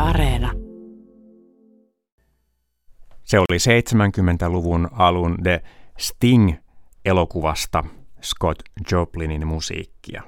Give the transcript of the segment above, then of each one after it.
Areena. Se oli 70-luvun alun The Sting-elokuvasta Scott Joplinin musiikkia.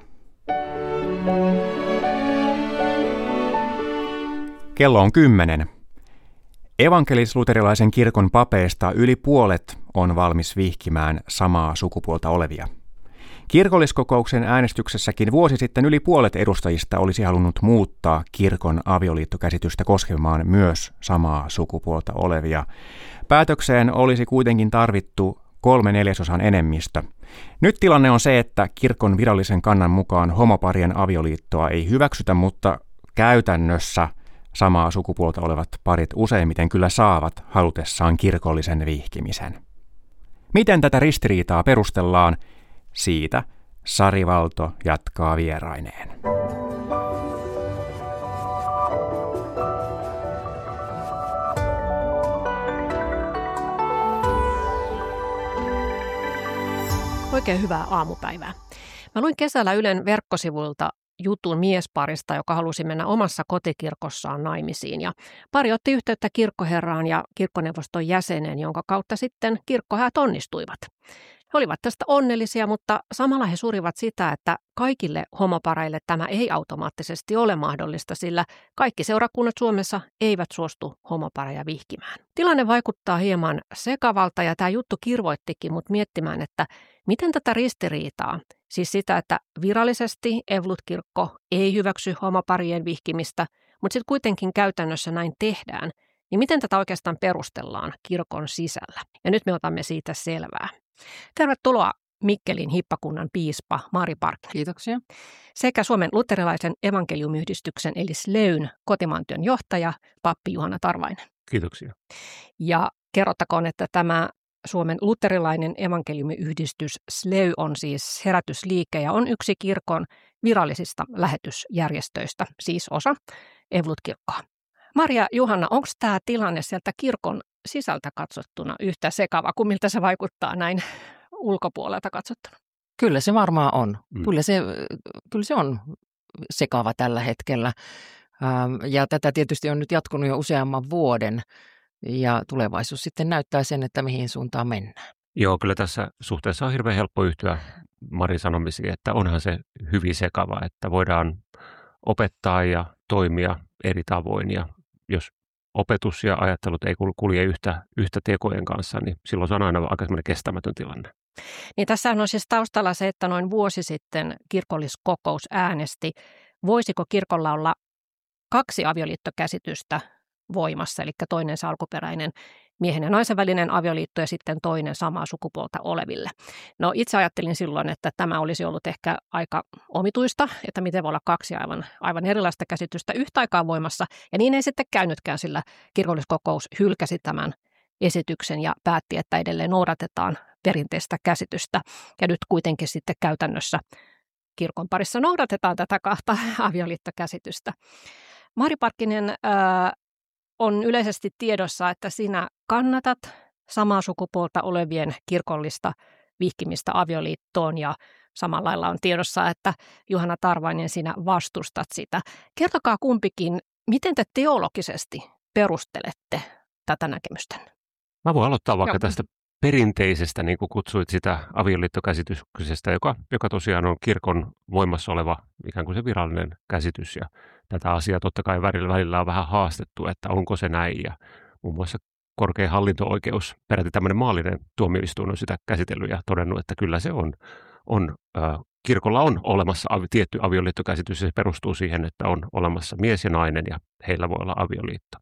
Kello on 10. Evankelis-luterilaisen kirkon papeista yli puolet on valmis vihkimään samaa sukupuolta olevia. Kirkolliskokouksen äänestyksessäkin vuosi sitten yli puolet edustajista olisi halunnut muuttaa kirkon avioliittokäsitystä koskemaan myös samaa sukupuolta olevia. Päätökseen olisi kuitenkin tarvittu 3/4 enemmistö. Nyt tilanne on se, että kirkon virallisen kannan mukaan homoparien avioliittoa ei hyväksytä, mutta käytännössä samaa sukupuolta olevat parit useimmiten kyllä saavat halutessaan kirkollisen vihkimisen. Miten tätä ristiriitaa perustellaan? Siitä Sari Valto jatkaa vieraineen. Oikein hyvää aamupäivää. Mä luin kesällä Ylen verkkosivuilta jutun miesparista, joka halusi mennä omassa kotikirkossaan naimisiin. Ja pari otti yhteyttä kirkkoherraan ja kirkkoneuvoston jäsenen, jonka kautta sitten kirkkohäät onnistuivat. He olivat tästä onnellisia, mutta samalla he surivat sitä, että kaikille homopareille tämä ei automaattisesti ole mahdollista, sillä kaikki seurakunnat Suomessa eivät suostu homopareja vihkimään. Tilanne vaikuttaa hieman sekavalta ja tämä juttu kirvoittikin mut miettimään, että miten tätä ristiriitaa, siis sitä, että virallisesti Evankelis-kirkko ei hyväksy homoparien vihkimistä, mutta sitten kuitenkin käytännössä näin tehdään, niin miten tätä oikeastaan perustellaan kirkon sisällä? Ja nyt me otamme siitä selvää. Tervetuloa Mikkelin hippakunnan piispa Mari Parkkinen. Kiitoksia. Sekä Suomen luterilaisen evankeliumiyhdistyksen eli SLEYn kotimaantyön johtaja pappi Juhana Tarvainen. Kiitoksia. Ja kerrottakoon, että tämä Suomen luterilainen evankeliumiyhdistys SLEY on siis herätysliike ja on yksi kirkon virallisista lähetysjärjestöistä, siis osa Evankelis-kirkkoa. Maria, Juhana, onko tämä tilanne sieltä kirkon sisältä katsottuna yhtä sekava kuin miltä se vaikuttaa näin ulkopuolelta katsottuna? Kyllä se varmaan on. Kyllä se on sekava tällä hetkellä. Ja tätä tietysti on nyt jatkunut jo useamman vuoden ja tulevaisuus sitten näyttää sen, että mihin suuntaan mennään. Joo, kyllä tässä suhteessa on hirveän helppo yhtyä Marin sanomisiin, että onhan se hyvin sekava, että voidaan opettaa ja toimia eri tavoin ja jos opetus ja ajattelut ei kulje yhtä tekojen kanssa, niin silloin se on aina aika semmoinen kestämätön tilanne. Niin tässä on siis taustalla se, että noin vuosi sitten kirkolliskokous äänesti, voisiko kirkolla olla 2 avioliittokäsitystä voimassa, eli toinen se alkuperäinen miehen ja naisen välinen avioliitto ja sitten toinen samaa sukupuolta oleville. No itse ajattelin silloin, että tämä olisi ollut ehkä aika omituista, että miten voi olla 2 aivan erilaista käsitystä yhtä aikaa voimassa. Ja niin ei sitten käynytkään, sillä kirkolliskokous hylkäsi tämän esityksen ja päätti, että edelleen noudatetaan perinteistä käsitystä. Ja nyt kuitenkin sitten käytännössä kirkon parissa noudatetaan tätä 2 avioliittokäsitystä. Mari Parkkinen, on yleisesti tiedossa, että sinä kannatat samaa sukupuolta olevien kirkollista vihkimistä avioliittoon ja samalla lailla on tiedossa, että Juhana Tarvainen sinä vastustat sitä. Kertokaa kumpikin, miten te teologisesti perustelette tätä näkemystä? Mä voin aloittaa vaikka tästä perinteisestä, niin kuin kutsuit sitä avioliittokäsityksestä, joka tosiaan on kirkon voimassa oleva ikään kuin se virallinen käsitys. Ja tätä asiaa totta kai välillä on vähän haastettu, että onko se näin. Ja muun muassa korkein hallinto-oikeus, peräti tämmöinen maallinen tuomioistuin on sitä käsitellyt ja todennut, että kyllä se on kirkolla on olemassa tietty avioliittokäsitys ja se perustuu siihen, että on olemassa mies ja nainen ja heillä voi olla avioliitto.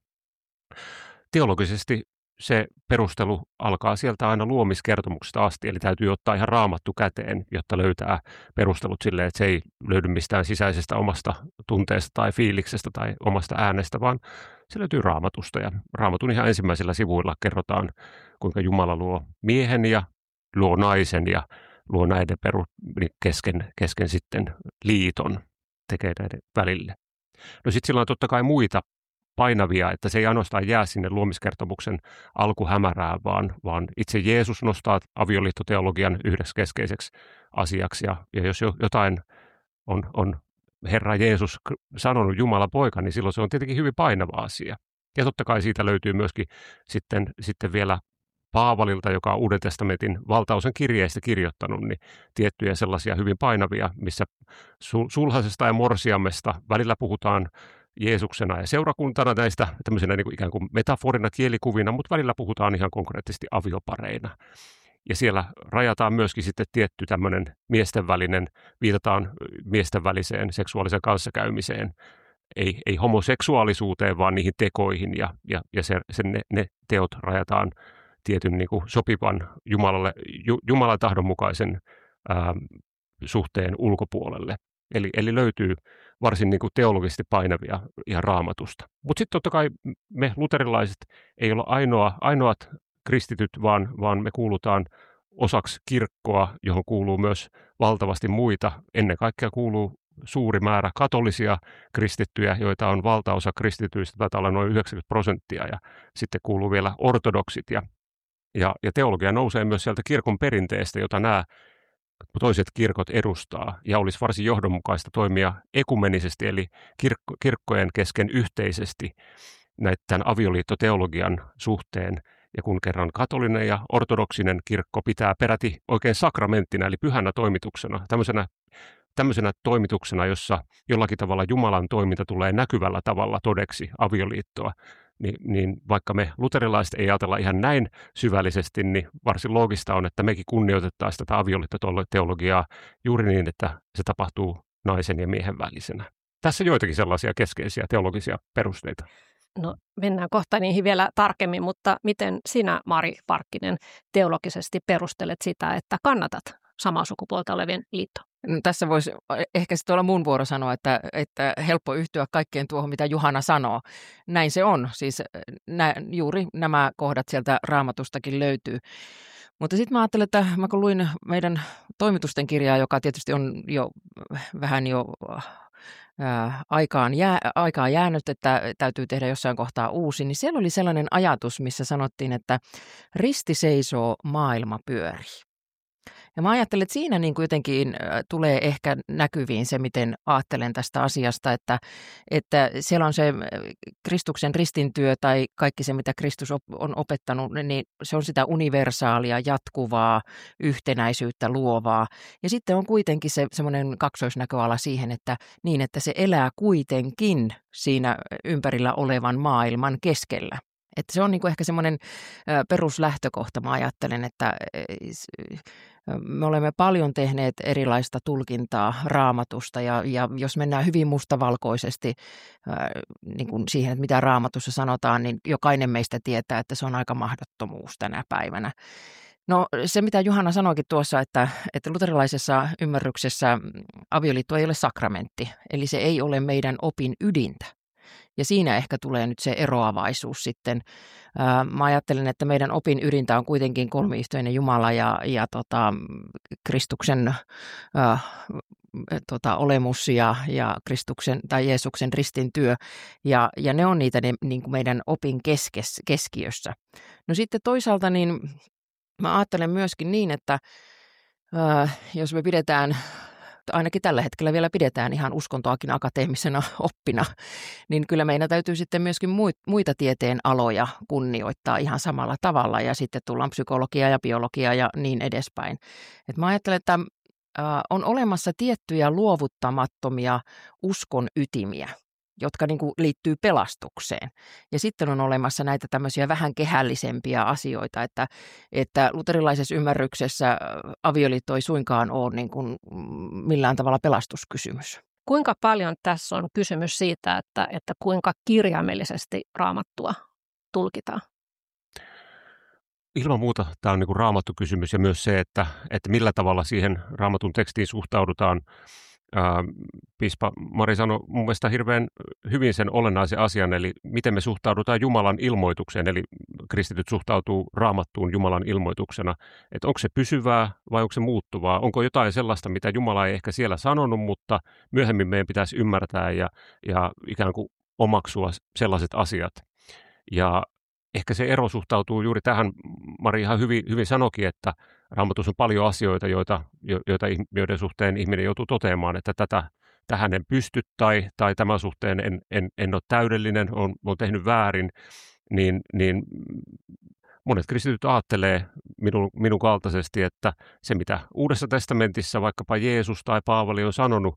Teologisesti se perustelu alkaa sieltä aina luomiskertomuksesta asti, eli täytyy ottaa ihan Raamattu käteen, jotta löytää perustelut silleen, että se ei löydy mistään sisäisestä omasta tunteesta tai fiiliksestä tai omasta äänestä, vaan se löytyy Raamatusta. Ja Raamatun ihan ensimmäisillä sivuilla kerrotaan, kuinka Jumala luo miehen ja luo naisen ja luo näiden kesken sitten liiton, tekee näiden välille. No sitten sillä on totta kai muita painavia, että se ei ainoastaan jää sinne luomiskertomuksen alkuhämärään, vaan itse Jeesus nostaa avioliittoteologian yhdeksi keskeiseksi asiaksi. Ja jos jotain on Herra Jeesus sanonut Jumalan poika, niin silloin se on tietenkin hyvin painava asia. Ja totta kai siitä löytyy myöskin sitten vielä Paavalilta, joka on Uuden testamentin valtaosan kirjeistä kirjoittanut, niin tiettyjä sellaisia hyvin painavia, missä sulhasesta ja morsiamesta välillä puhutaan Jeesuksena ja seurakuntana näistä tämmöisenä niin kuin ikään kuin metaforina, kielikuvina, mutta välillä puhutaan ihan konkreettisesti aviopareina. Ja siellä rajataan myöskin sitten tietty tämmöinen viitataan miesten väliseen seksuaaliseen kanssakäymiseen, ei homoseksuaalisuuteen, vaan niihin tekoihin ja ne teot rajataan tietyn niin kuin sopivan Jumalan tahdon mukaisen suhteen ulkopuolelle. Eli löytyy varsin niin kuin teologisesti painavia ihan Raamatusta. Mutta sitten totta kai me luterilaiset ei ole ainoat kristityt, vaan me kuulutaan osaksi kirkkoa, johon kuuluu myös valtavasti muita. Ennen kaikkea kuuluu suuri määrä katolisia kristittyjä, joita on valtaosa kristityistä, taitaa olla noin 90%, ja sitten kuuluu vielä ortodoksit. Ja teologia nousee myös sieltä kirkon perinteestä, jota nämä toiset kirkot edustaa, ja olisi varsin johdonmukaista toimia ekumenisesti, eli kirkkojen kesken yhteisesti tämän avioliittoteologian suhteen. Ja kun kerran katolinen ja ortodoksinen kirkko pitää peräti oikein sakramenttina, eli pyhänä toimituksena, tämmöisenä toimituksena, jossa jollakin tavalla Jumalan toiminta tulee näkyvällä tavalla todeksi avioliittoa, niin vaikka me luterilaiset ei ajatella ihan näin syvällisesti, niin varsin loogista on, että mekin kunnioitettaisiin tätä avioliittoteologiaa juuri niin, että se tapahtuu naisen ja miehen välisenä. Tässä joitakin sellaisia keskeisiä teologisia perusteita. No, mennään kohta niihin vielä tarkemmin, mutta miten sinä, Mari Parkkinen, teologisesti perustelet sitä, että kannatat samaa sukupuolta olevien liittoa? No, tässä voisi ehkä sitten olla mun vuoro sanoa, että helppo yhtyä kaikkeen tuohon, mitä Juhana sanoo. Näin se on. Siis juuri nämä kohdat sieltä Raamatustakin löytyy. Mutta sitten mä ajattelin, että mä kun luin meidän toimitusten kirjaa, joka tietysti on jo vähän aikaa jäänyt, että täytyy tehdä jossain kohtaa uusi, niin siellä oli sellainen ajatus, missä sanottiin, että risti seisoo, maailma pyörii. Ja mä ajattelen, että siinä niin kuin jotenkin tulee ehkä näkyviin se, miten ajattelen tästä asiasta, että siellä on se Kristuksen ristintyö tai kaikki se, mitä Kristus on opettanut, niin se on sitä universaalia, jatkuvaa, yhtenäisyyttä luovaa. Ja sitten on kuitenkin se semmoinen kaksoisnäköala siihen, että se elää kuitenkin siinä ympärillä olevan maailman keskellä. Että se on niin kuin ehkä semmoinen peruslähtökohta, mä ajattelen, että me olemme paljon tehneet erilaista tulkintaa Raamatusta ja jos mennään hyvin mustavalkoisesti niin kuin siihen, että mitä Raamatussa sanotaan, niin jokainen meistä tietää, että se on aika mahdottomuus tänä päivänä. No se, mitä Juhana sanoikin tuossa, että luterilaisessa ymmärryksessä avioliitto ei ole sakramentti, eli se ei ole meidän opin ydintä. Ja siinä ehkä tulee nyt se eroavaisuus sitten. Mä ajattelen, että meidän opin ydintä on kuitenkin kolmiyhteinen Jumala ja Kristuksen olemus ja Kristuksen tai Jeesuksen ristin työ. Ja ne on niitä niin kuin meidän opin keskiössä. No sitten toisaalta niin mä ajattelen myöskin niin, että jos me pidetään, ainakin tällä hetkellä vielä pidetään ihan uskontoakin akateemisena oppina, niin kyllä meidän täytyy sitten myöskin muita tieteen aloja kunnioittaa ihan samalla tavalla ja sitten tullaan psykologia ja biologia ja niin edespäin. Et mä ajattelen, että on olemassa tiettyjä luovuttamattomia uskon ytimiä, jotka niin kuin liittyy pelastukseen. Ja sitten on olemassa näitä tämmöisiä vähän kehällisempiä asioita, että luterilaisessa ymmärryksessä avioliitto ei suinkaan ole niin kuin millään tavalla pelastuskysymys. Kuinka paljon tässä on kysymys siitä, että kuinka kirjaimellisesti Raamattua tulkitaan? Ilman muuta tämä on niin kuin raamattukysymys ja myös se, että millä tavalla siihen Raamatun tekstiin suhtaudutaan. Piispa Mari sanoi mun mielestä hirveän hyvin sen olennaisen asian, eli miten me suhtaudutaan Jumalan ilmoitukseen, eli kristityt suhtautuu Raamattuun Jumalan ilmoituksena, että onko se pysyvää vai onko se muuttuvaa, onko jotain sellaista, mitä Jumala ei ehkä siellä sanonut, mutta myöhemmin meidän pitäisi ymmärtää ja ikään kuin omaksua sellaiset asiat. Ja ehkä se ero suhtautuu juuri tähän, Mari ihan hyvin sanoikin, että Raamatussa on paljon asioita, joiden suhteen ihminen joutuu toteamaan, että tähän en pysty tai tämän suhteen en ole täydellinen, olen tehnyt väärin, niin monet kristityt ajattelee minun kaltaisesti, että se mitä Uudessa testamentissa vaikkapa Jeesus tai Paavali on sanonut,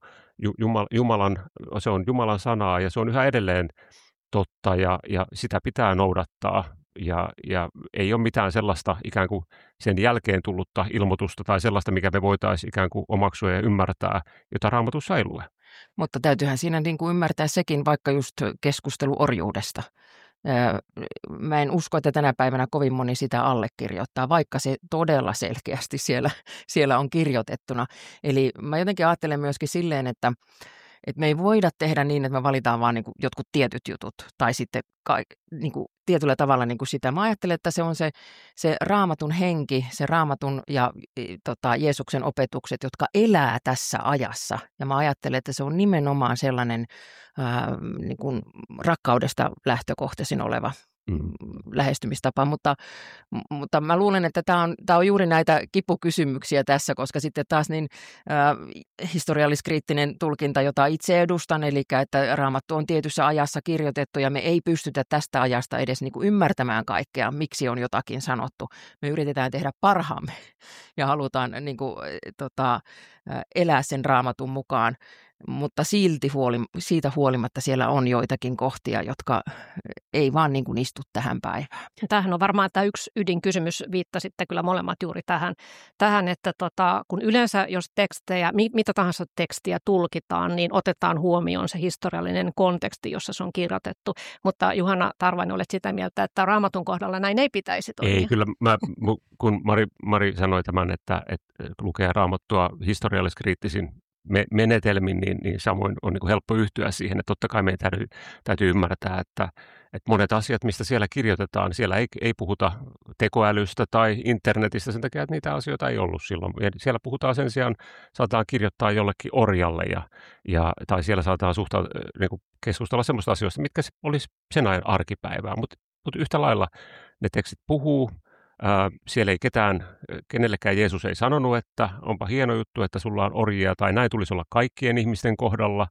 se on Jumalan sanaa ja se on yhä edelleen totta ja sitä pitää noudattaa ja ei ole mitään sellaista ikään kuin sen jälkeen tullutta ilmoitusta tai sellaista, mikä me voitaisiin ikään kuin omaksua ja ymmärtää, jota Raamatussa ei lue. Mutta täytyyhän siinä niin kuin ymmärtää sekin vaikka just keskustelu orjuudesta. Mä en usko, että tänä päivänä kovin moni sitä allekirjoittaa, vaikka se todella selkeästi siellä on kirjoitettuna. Eli mä jotenkin ajattelen myöskin silleen, että me ei voida tehdä niin, että me valitaan vaan niin kuin jotkut tietyt jutut tai sitten niin kuin tietyllä tavalla niin kuin sitä. Mä ajattelen, että se on se Raamatun henki, se Raamatun ja Jeesuksen opetukset, jotka elää tässä ajassa. Ja mä ajattelen, että se on nimenomaan sellainen niin kuin rakkaudesta lähtökohtaisin oleva lähestymistapa, mutta mä luulen, että tämä on juuri näitä kipukysymyksiä tässä, koska sitten taas niin historialliskriittinen tulkinta, jota itse edustan, eli että Raamattu on tietyssä ajassa kirjoitettu ja me ei pystytä tästä ajasta edes niin kuin ymmärtämään kaikkea, miksi on jotakin sanottu. Me yritetään tehdä parhaamme ja halutaan niin kuin, elää sen Raamatun mukaan. Mutta siitä huolimatta siellä on joitakin kohtia, jotka ei vaan niin kuin istu tähän päivään. Tämähän on varmaan tämä yksi ydinkysymys, viittasitte kyllä molemmat juuri tähän että kun yleensä jos mitä tahansa tekstiä tulkitaan, niin otetaan huomioon se historiallinen konteksti, jossa se on kirjoitettu. Mutta Juhana Tarvainen, olet sitä mieltä, että Raamatun kohdalla näin ei pitäisi toimia. Ei, kyllä kun Mari sanoi tämän, että lukee Raamattua historialliskriittisin menetelmin, niin samoin on niin kuin helppo yhtyä siihen, että totta kai meidän täytyy ymmärtää, että monet asiat, mistä siellä kirjoitetaan, siellä ei puhuta tekoälystä tai internetistä sen takia, että niitä asioita ei ollut silloin. Ja siellä puhutaan sen sijaan, saataan kirjoittaa jollekin orjalle tai siellä saataan niin kuin keskustella sellaista asioista, mitkä olisi sen ajan arkipäivää, mutta yhtä lailla ne tekstit puhuu. Siellä ei kenellekään Jeesus ei sanonut, että onpa hieno juttu, että sulla on orjia tai näin tulisi olla kaikkien ihmisten kohdalla,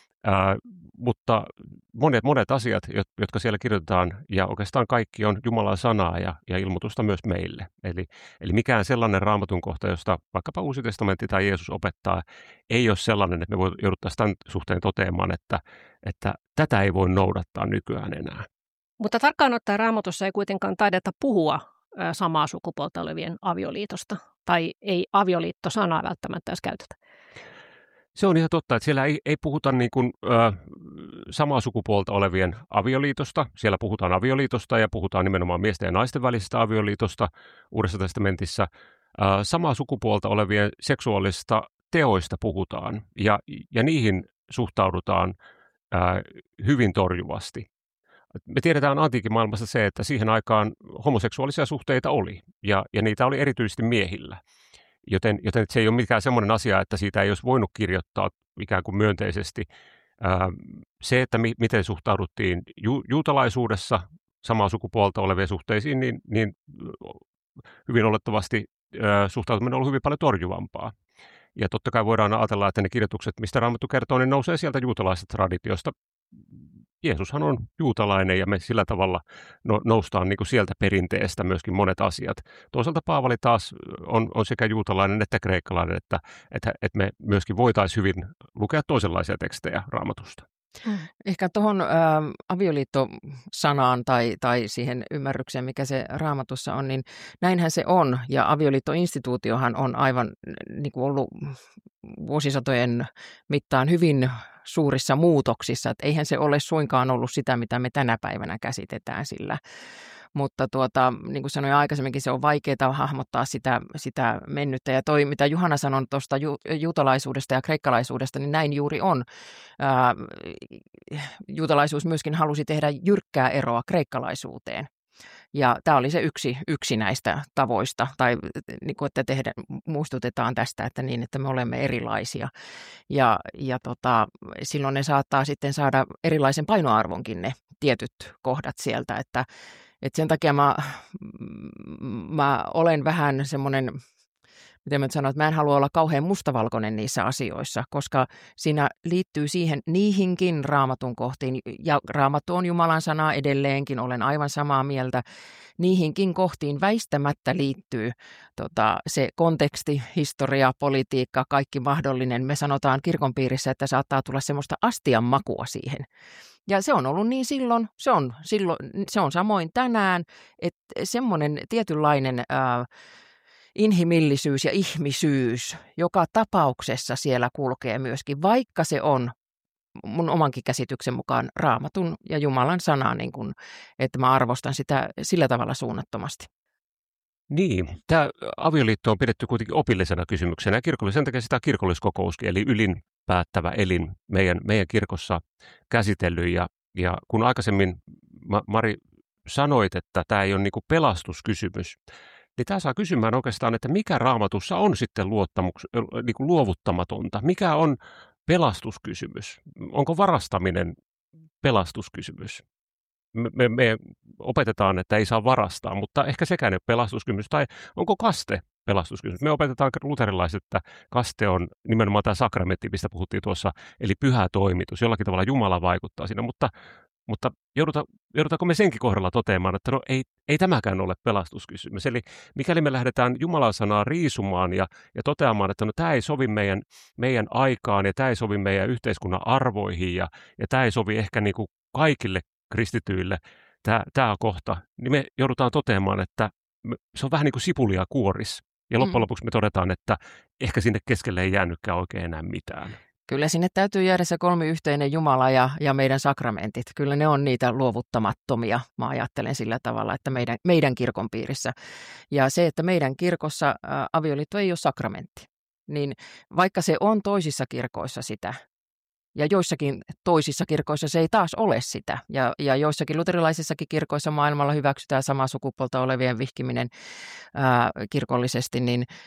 mutta monet asiat, jotka siellä kirjoitetaan ja oikeastaan kaikki on Jumalan sanaa ja ilmoitusta myös meille. Eli mikään sellainen Raamatun kohta, josta vaikkapa Uusi testamentti tai Jeesus opettaa, ei ole sellainen, että me jouduttaisiin tämän suhteen toteamaan, että tätä ei voi noudattaa nykyään enää. Mutta tarkkaan ottaen Raamatussa ei kuitenkaan taideta puhua samaa sukupuolta olevien avioliitosta, tai ei avioliitto-sanaa välttämättä edes käytetä. Se on ihan totta, että siellä ei puhuta niin kuin, samaa sukupuolta olevien avioliitosta. Siellä puhutaan avioliitosta ja puhutaan nimenomaan miesten ja naisten välisestä avioliitosta Uudessa testamentissa. Samaa sukupuolta olevien seksuaalista teoista puhutaan ja niihin suhtaudutaan hyvin torjuvasti. Me tiedetään antiikin maailmassa se, että siihen aikaan homoseksuaalisia suhteita oli ja niitä oli erityisesti miehillä. Joten se ei ole mikään semmoinen asia, että siitä ei olisi voinut kirjoittaa ikään kuin myönteisesti. Se, että miten suhtauduttiin juutalaisuudessa samaa sukupuolta oleviin suhteisiin, niin hyvin olettavasti suhtautuminen on ollut hyvin paljon torjuvampaa. Ja totta kai voidaan ajatella, että ne kirjoitukset, mistä Raamattu kertoo, ne nousee sieltä juutalaisesta traditiosta. Jeesushan on juutalainen ja me sillä tavalla noustaan niin kuin sieltä perinteestä myöskin monet asiat. Toisaalta Paavali taas on sekä juutalainen että kreikkalainen, että me myöskin voitaisiin hyvin lukea toisenlaisia tekstejä Raamatusta. Ehkä tuohon avioliittosanaan tai siihen ymmärrykseen, mikä se Raamatussa on, niin näinhän se on. Ja avioliittoinstituutiohan on aivan niin kuin ollut vuosisatojen mittaan hyvin suurissa muutoksissa. Että eihän se ole suinkaan ollut sitä, mitä me tänä päivänä käsitetään sillä. Mutta niin kuin sanoin aikaisemminkin, se on vaikeaa hahmottaa sitä mennyttä. Ja toi, mitä Juhana sanoi tuosta juutalaisuudesta ja kreikkalaisuudesta, niin näin juuri on. Juutalaisuus myöskin halusi tehdä jyrkkää eroa kreikkalaisuuteen. Ja tämä oli se yksi näistä tavoista, tai niin kuin, että muistutetaan tästä, että niin, että me olemme erilaisia. Ja silloin ne saattaa sitten saada erilaisen painoarvonkin ne tietyt kohdat sieltä, että sen takia mä olen vähän semmoinen, miten mä sanon, että mä en halua olla kauhean mustavalkoinen niissä asioissa, koska siinä liittyy niihinkin Raamatun kohtiin, ja Raamattu on Jumalan sana edelleenkin, olen aivan samaa mieltä, niihinkin kohtiin väistämättä liittyy se konteksti, historia, politiikka, kaikki mahdollinen. Me sanotaan kirkon piirissä, että saattaa tulla semmoista astian makua siihen. Ja se on ollut niin silloin, se on samoin tänään, että semmoinen tietynlainen inhimillisyys ja ihmisyys joka tapauksessa siellä kulkee myöskin, vaikka se on mun omankin käsityksen mukaan Raamatun ja Jumalan sana, niin kun, että mä arvostan sitä sillä tavalla suunnattomasti. Niin, tämä avioliitto on pidetty kuitenkin opillisena kysymyksenä. Sen takia sitä kirkolliskokouskin, eli ylin päättävä elin meidän kirkossa käsitellyt. Ja kun aikaisemmin, Mari, sanoit, että tämä ei ole niin kuin pelastuskysymys, niin tämä saa kysymään oikeastaan, että mikä Raamatussa on sitten niin kuin luovuttamatonta? Mikä on pelastuskysymys? Onko varastaminen pelastuskysymys? Me opetetaan, että ei saa varastaa, mutta ehkä sekään ei ole pelastuskysymys. Tai onko kaste pelastuskysymys? Me opetetaan luterilaiset, että kaste on nimenomaan tämä sakramentti, mistä puhuttiin tuossa, eli pyhä toimitus. Jollakin tavalla Jumala vaikuttaa siinä, mutta joudutaanko me senkin kohdalla toteamaan, että no ei tämäkään ole pelastuskysymys. Eli mikäli me lähdetään Jumalan sanaa riisumaan ja toteamaan, että no tämä ei sovi meidän aikaan ja tämä ei sovi meidän yhteiskunnan arvoihin ja tämä ei sovi ehkä niin kuin kaikille kristityille tämä kohta, niin me joudutaan toteamaan, että se on vähän niin kuin sipulia kuoris. Ja loppujen lopuksi me todetaan, että ehkä sinne keskelle ei jäänytkään oikein enää mitään. Kyllä sinne täytyy jäädä se kolmiyhteinen Jumala ja meidän sakramentit. Kyllä ne on niitä luovuttamattomia. Mä ajattelen sillä tavalla, että meidän kirkon piirissä. Ja se, että meidän kirkossa avioliitto ei ole sakramentti, niin vaikka se on toisissa kirkoissa sitä, ja joissakin toisissa kirkoissa se ei taas ole sitä. Ja joissakin luterilaisissakin kirkoissa maailmalla hyväksytään samaa sukupuolta olevien vihkiminen kirkollisesti,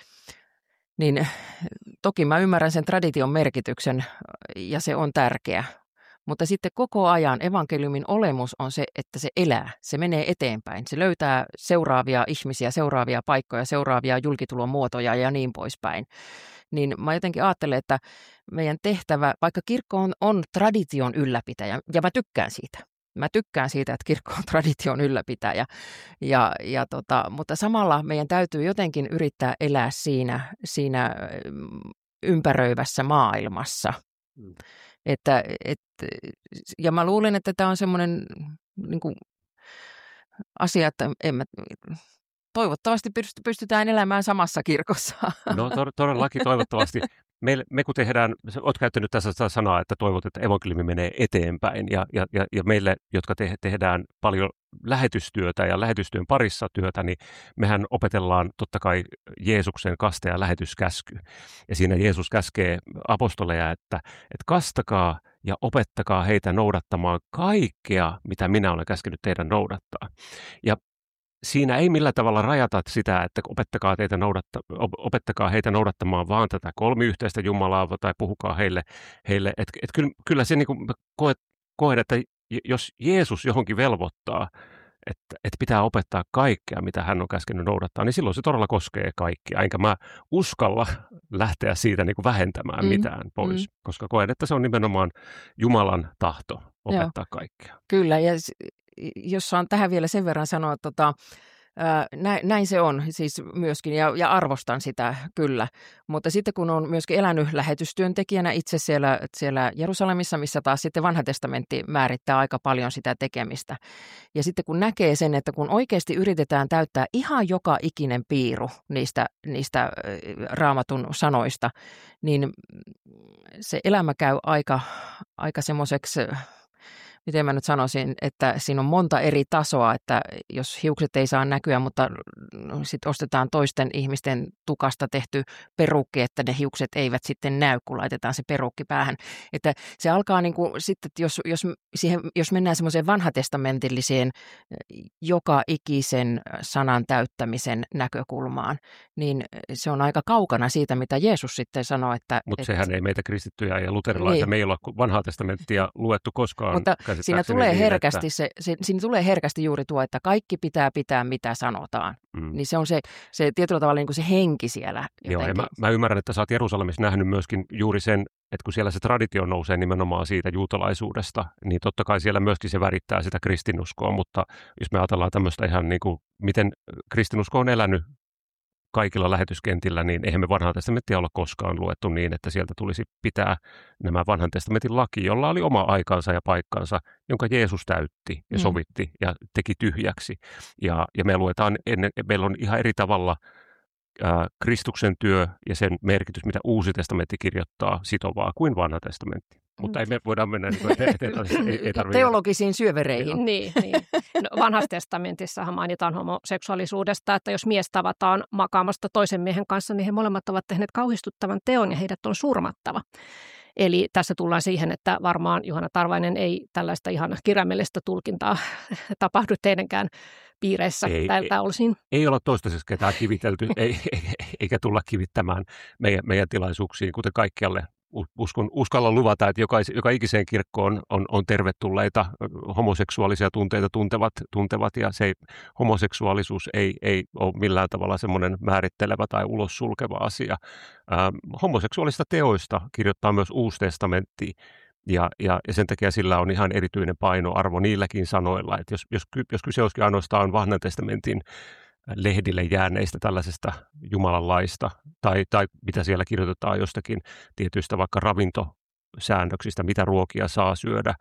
niin toki mä ymmärrän sen tradition merkityksen ja se on tärkeä. Mutta sitten koko ajan evankeliumin olemus on se, että se elää, se menee eteenpäin. Se löytää seuraavia ihmisiä, seuraavia paikkoja, seuraavia julkitulon muotoja ja niin poispäin. Niin mä jotenkin ajattelen, että meidän tehtävä, vaikka kirkko on tradition ylläpitäjä, ja mä tykkään siitä. Mä tykkään siitä, että kirkko on tradition ylläpitäjä, mutta samalla meidän täytyy jotenkin yrittää elää siinä ympäröivässä maailmassa. Ja mä luulen, että tämä on semmoinen niin kuin asia, että toivottavasti pystytään elämään samassa kirkossa. No todellakin toivottavasti. Me kun tehdään, olet käyttänyt tässä sanaa, että toivot, että evankeliumi menee eteenpäin ja meille, jotka tehdään paljon lähetystyötä ja lähetystyön parissa työtä, niin mehän opetellaan totta kai Jeesuksen kaste- ja lähetyskäsky. Ja siinä Jeesus käskee apostoleja, että kastakaa ja opettakaa heitä noudattamaan kaikkea, mitä minä olen käskenyt teidän noudattaa. Ja siinä ei millään tavalla rajata sitä, että opettakaa heitä noudattamaan vaan tätä kolmiyhteistä Jumalaa tai puhukaa heille että kyllä se niin kuin koen, että jos Jeesus johonkin velvoittaa, että pitää opettaa kaikkea, mitä hän on käskenyt noudattaa, niin silloin se todella koskee kaikkia. Enkä mä uskalla lähteä siitä niin kuin vähentämään mitään pois, koska koen, että se on nimenomaan Jumalan tahto opettaa kaikkea. Kyllä, ja jos saan tähän vielä sen verran sanoa, että näin se on siis myöskin, ja arvostan sitä kyllä. Mutta sitten kun on myöskin elänyt lähetystyöntekijänä itse siellä Jerusalemissa, missä taas sitten Vanha testamentti määrittää aika paljon sitä tekemistä. Ja sitten kun näkee sen, että kun oikeasti yritetään täyttää ihan joka ikinen piiru niistä Raamatun sanoista, niin se elämä käy aika semmoiseksi, miten mä nyt sanoisin, että siinä on monta eri tasoa, että jos hiukset ei saa näkyä, mutta sitten ostetaan toisten ihmisten tukasta tehty perukki, että ne hiukset eivät sitten näy, kun laitetaan se perukki päähän. Että se alkaa niin kuin sitten, jos mennään semmoiseen vanhatestamentilliseen joka ikisen sanan täyttämisen näkökulmaan, niin se on aika kaukana siitä, mitä Jeesus sitten sanoi. Mutta sehän ei meitä kristittyjä ja luterilaisia, me ei olla vanhaa testamenttia luettu koskaan siinä tulee herkästi siinä tulee herkästi juuri tuo, että kaikki pitää mitä sanotaan. Niin se on se tietyllä tavalla niin kuin se henki siellä. Joo, ja mä ymmärrän, että sä oot Jerusalemissa nähnyt myöskin juuri sen, että kun siellä se traditio nousee nimenomaan siitä juutalaisuudesta, niin totta kai siellä myöskin se värittää sitä kristinuskoa, mutta jos me ajatellaan tämmöistä ihan niin kuin, miten kristinusko on elänyt kaikilla lähetyskentillä, niin eihän me vanhaa testamenttia olla koskaan luettu niin, että sieltä tulisi pitää nämä vanhan testamentin laki, jolla oli oma aikansa ja paikkansa, jonka Jeesus täytti ja sovitti ja teki tyhjäksi. Ja me luetaan meillä on ihan eri tavalla Kristuksen työ ja sen merkitys, mitä Uusi testamentti kirjoittaa, sitovaa kuin vanha testamentti. Mutta ei me voida mennä ei teologisiin syövereihin. Niin. No, vanhassa testamentissahan mainitaan homoseksuaalisuudesta, että jos mies tavataan makaamasta toisen miehen kanssa, niin he molemmat ovat tehneet kauhistuttavan teon ja heidät on surmattava. Eli tässä tullaan siihen, että varmaan Juhana Tarvainen ei tällaista ihan kirjaimellista tulkintaa tapahdu teidänkään piireissä tältä osin. Ei olla toistaiseksi ketään kivitelty, eikä tulla kivittämään meidän tilaisuuksiin, kuten kaikkialle. Uskalla luvata, että joka ikiseen kirkkoon on tervetulleita homoseksuaalisia tunteita tuntevat ja homoseksuaalisuus ei ole millään tavalla semmoinen määrittelevä tai ulos sulkeva asia. Homoseksuaalista teoista kirjoittaa myös Uusi testamentti ja sen takia sillä on ihan erityinen painoarvo niilläkin sanoilla, että jos kyse olisikin ainoastaan vanhan testamentin lehdille jääneistä tällaisesta Jumalan laista tai mitä siellä kirjoitetaan jostakin tietyistä vaikka ravintosäännöksistä, mitä ruokia saa syödä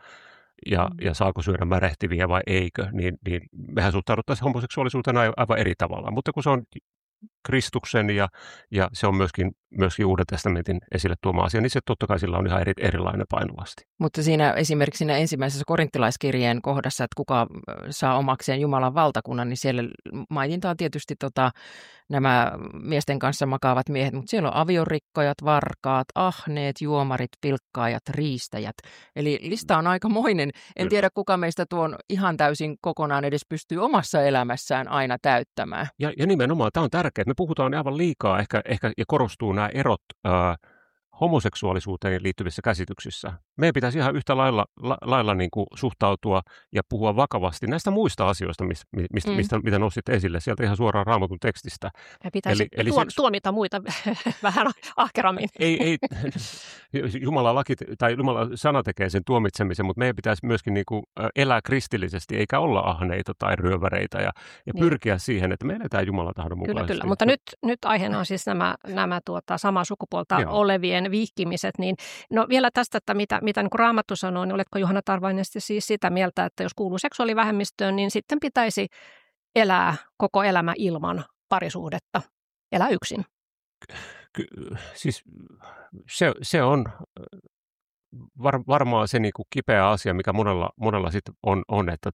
ja saako syödä märehtiviä vai eikö, niin mehän suhtauduttaisiin homoseksuaalisuuteen aivan eri tavalla, mutta kun se on Kristuksen ja se on myöskin Uuden testamentin esille tuoma asia, niin se totta kai sillä on ihan erilainen painolasti. Mutta siinä esimerkiksi siinä ensimmäisessä korinttilaiskirjeen kohdassa, että kuka saa omakseen Jumalan valtakunnan, niin siellä mainitaan tietysti nämä miesten kanssa makaavat miehet, mutta siellä on aviorikkojat, varkaat, ahneet, juomarit, pilkkaajat, riistäjät. Eli lista on aikamoinen. En tiedä, kuka meistä tuon ihan täysin kokonaan edes pystyy omassa elämässään aina täyttämään. Ja nimenomaan tämä on tärkeää. Me puhutaan aivan liikaa ehkä ja korostuu nämä erot homoseksuaalisuuteen liittyvissä käsityksissä. Meidän pitäisi ihan yhtä lailla niin kuin suhtautua ja puhua vakavasti näistä muista asioista, mitä nostit esille, sieltä ihan suoraan Raamatun tekstistä. Ja pitäisi tuomita muita vähän ahkerammin. Ei, Jumalan laki tai Jumalan sana tekee sen tuomitsemisen, mutta meidän pitäisi myöskin niin kuin elää kristillisesti, eikä olla ahneita tai ryöväreitä ja pyrkiä siihen, että me eletään Jumalan tahdon mukaisesti. Kyllä, mutta nyt aiheena on siis nämä samaa sukupuolta olevien vihkimiset, niin no vielä tästä, että mitä niin kuin Raamattu sanoo, niin oletko Juhana Tarvainen siis sitä mieltä, että jos kuuluu seksuaalivähemmistöön, niin sitten pitäisi elää koko elämä ilman parisuhdetta, elää yksin? Siis se on varmaan se niin kuin kipeä asia, mikä monella sitten on että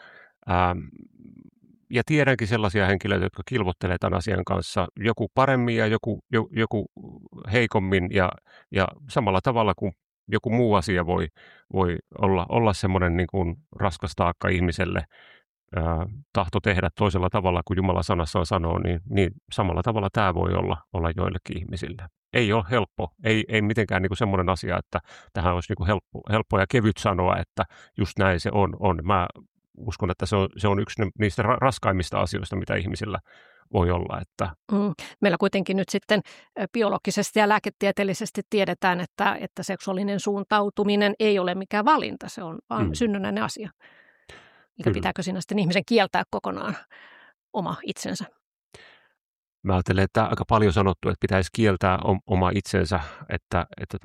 ja tiedänkin sellaisia henkilöitä, jotka kilvottelee tämän asian kanssa, joku paremmin ja joku heikommin ja samalla tavalla kuin joku muu asia voi olla semmoinen niin kuin raskas taakka ihmiselle, tahto tehdä toisella tavalla kuin Jumala sanassaan sanoo, niin samalla tavalla tämä voi olla joillekin ihmisille. Ei ole helppo, ei mitenkään niin kuin semmoinen asia, että tähän olisi niin kuin helppo ja kevyt sanoa, että just näin se on. Mä uskon, että se on yksi niistä raskaimmista asioista, mitä ihmisillä voi olla. Että meillä kuitenkin nyt sitten biologisesti ja lääketieteellisesti tiedetään, että seksuaalinen suuntautuminen ei ole mikään valinta, se on vaan synnynnäinen asia. Eikä pitääkö siinä sitten ihmisen kieltää kokonaan oma itsensä? Mä ajattelen, että aika paljon sanottu, että pitäisi kieltää oma itsensä, että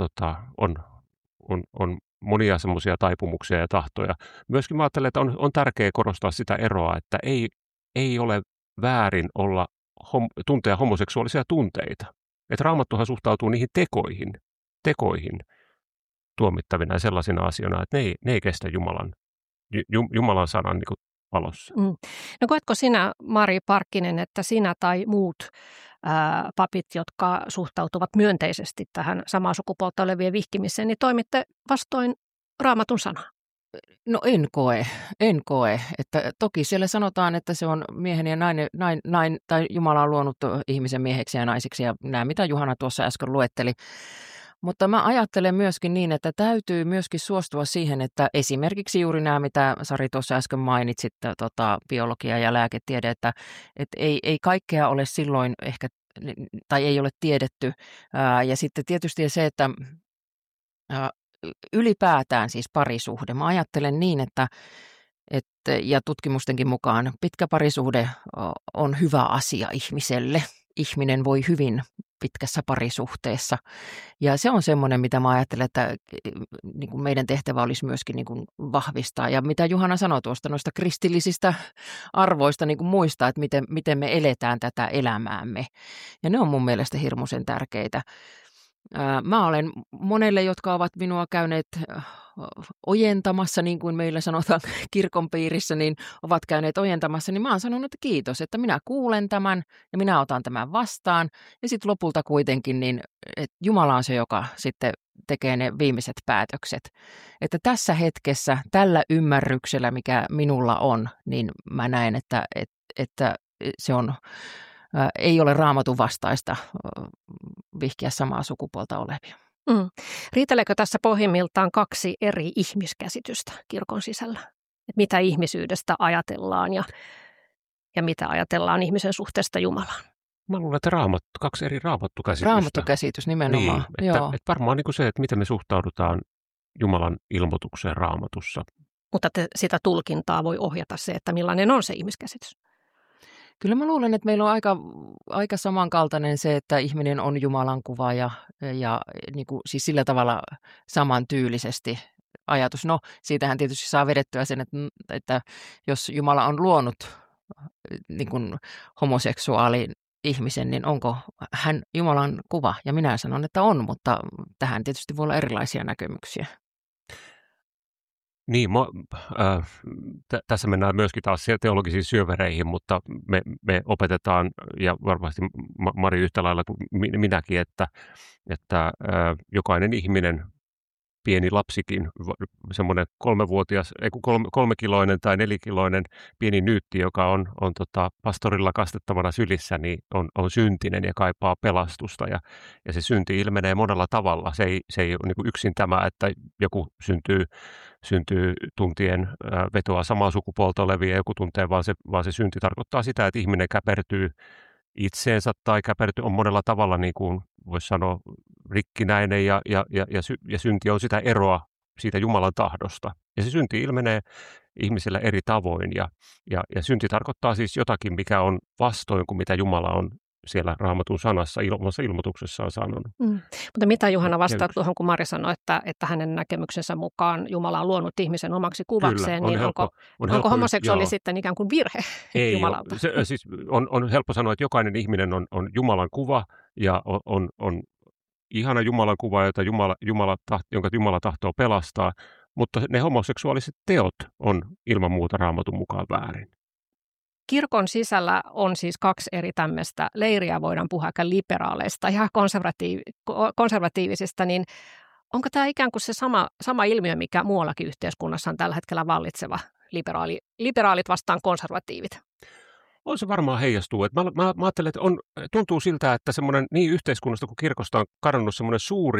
on monia semmoisia taipumuksia ja tahtoja. Myöskin mä ajattelen, että on tärkeää korostaa sitä eroa, että ei ole väärin tuntea homoseksuaalisia tunteita. Että Raamattuhan suhtautuu niihin tekoihin tuomittavina ja sellaisina asioina, että ne ei kestä Jumalan sanan niin kuin valossa. No koetko sinä, Mari Parkkinen, että sinä tai muut papit, jotka suhtautuvat myönteisesti tähän samaa sukupuolta olevien vihkimiseen, niin toimitte vastoin Raamatun sanaa? No en koe. Että toki siellä sanotaan, että se on miehen ja nainen tai Jumala on luonut ihmisen mieheksi ja naisiksi ja nämä, mitä Juhana tuossa äsken luetteli. Mutta mä ajattelen myöskin niin, että täytyy myöskin suostua siihen, että esimerkiksi juuri nämä, mitä Sari tuossa äsken mainitsit, biologia ja lääketiede, että ei kaikkea ole silloin ehkä, tai ei ole tiedetty. Ja sitten tietysti se, että ylipäätään siis parisuhde. Mä ajattelen niin, että ja tutkimustenkin mukaan pitkä parisuhde on hyvä asia ihmiselle. Ihminen voi hyvin pitkässä parisuhteessa. Ja se on semmoinen, mitä mä ajattelen, että niin kuin meidän tehtävä olisi myöskin niin kuin vahvistaa. Ja mitä Juhana sanoi tuosta noista kristillisistä arvoista, niin kuin muistaa, että miten me eletään tätä elämäämme. Ja ne on mun mielestä hirmuisen tärkeitä. Mä olen monelle, jotka ovat minua käyneet ojentamassa, niin kuin meillä sanotaan kirkon piirissä, niin ovat käyneet ojentamassa, niin mä oon sanonut, että kiitos, että minä kuulen tämän ja minä otan tämän vastaan. Ja sitten lopulta kuitenkin, niin että Jumala on se, joka sitten tekee ne viimeiset päätökset. Että tässä hetkessä, tällä ymmärryksellä, mikä minulla on, niin mä näen, että se on... ei ole Raamatun vastaista vihkiä samaa sukupuolta olevia. Riiteleekö tässä pohjimmiltaan kaksi eri ihmiskäsitystä kirkon sisällä? Et mitä ihmisyydestä ajatellaan ja mitä ajatellaan ihmisen suhteesta Jumalaan? Mä luulen, että kaksi eri raamattukäsitystä. Raamattukäsitys nimenomaan. Niin, että varmaan niin kuin se, että miten me suhtaudutaan Jumalan ilmoitukseen Raamatussa. Mutta sitä tulkintaa voi ohjata se, että millainen on se ihmiskäsitys. Kyllä mä luulen, että meillä on aika samankaltainen se, että ihminen on Jumalan kuva ja niin kuin, siis sillä tavalla samantyylisesti ajatus. No, siitähän tietysti saa vedettyä sen, että jos Jumala on luonut niin kuin homoseksuaalin ihmisen, niin onko hän Jumalan kuva? Ja minä sanon, että on, mutta tähän tietysti voi olla erilaisia näkemyksiä. Niin, tässä mennään myöskin taas teologisiin syövereihin, mutta me opetetaan, ja varmasti Mari yhtä lailla kuin minäkin, että jokainen ihminen, pieni lapsikin, semmoinen 3-kiloinen tai 4-kiloinen pieni nyytti, joka on pastorilla kastettavana sylissä, niin on syntinen ja kaipaa pelastusta. Ja se synti ilmenee monella tavalla. Se ei ole niin kuin yksin tämä, että joku syntyy tuntien vetoa samaa sukupuolta olevia ja joku tuntee, vaan se synti tarkoittaa sitä, että ihminen käpertyy itseensä tai on monella tavalla, niin kuin voisi sanoa, rikkinäinen ja synti on sitä eroa siitä Jumalan tahdosta. Ja se synti ilmenee ihmisillä eri tavoin ja synti tarkoittaa siis jotakin, mikä on vastoin kuin mitä Jumala on siellä Raamatun sanassa omassa ilmoituksessaan sanonut. Mutta mitä Juhana vastaa tuohon, kun Mari sanoi, että hänen näkemyksensä mukaan Jumala on luonut ihmisen omaksi kuvakseen, Kyllä, niin onko homoseksuaali sitten ikään kuin virhe Jumalalta? Siis on helppo sanoa, että jokainen ihminen on Jumalan kuva ja on ihana Jumalan kuva, jonka Jumala tahtoo pelastaa, mutta ne homoseksuaaliset teot on ilman muuta Raamatun mukaan väärin. Kirkon sisällä on siis kaksi eri tämmöistä leiriä, voidaan puhua liberaaleista ja konservatiivisista, niin onko tämä ikään kuin se sama ilmiö, mikä muuallakin yhteiskunnassa on tällä hetkellä vallitseva, liberaalit vastaan konservatiivit? On se varmaan heijastuu. Mä ajattelen, että tuntuu siltä, että semmoinen niin yhteiskunnasta kuin kirkosta on kadonnut semmoinen suuri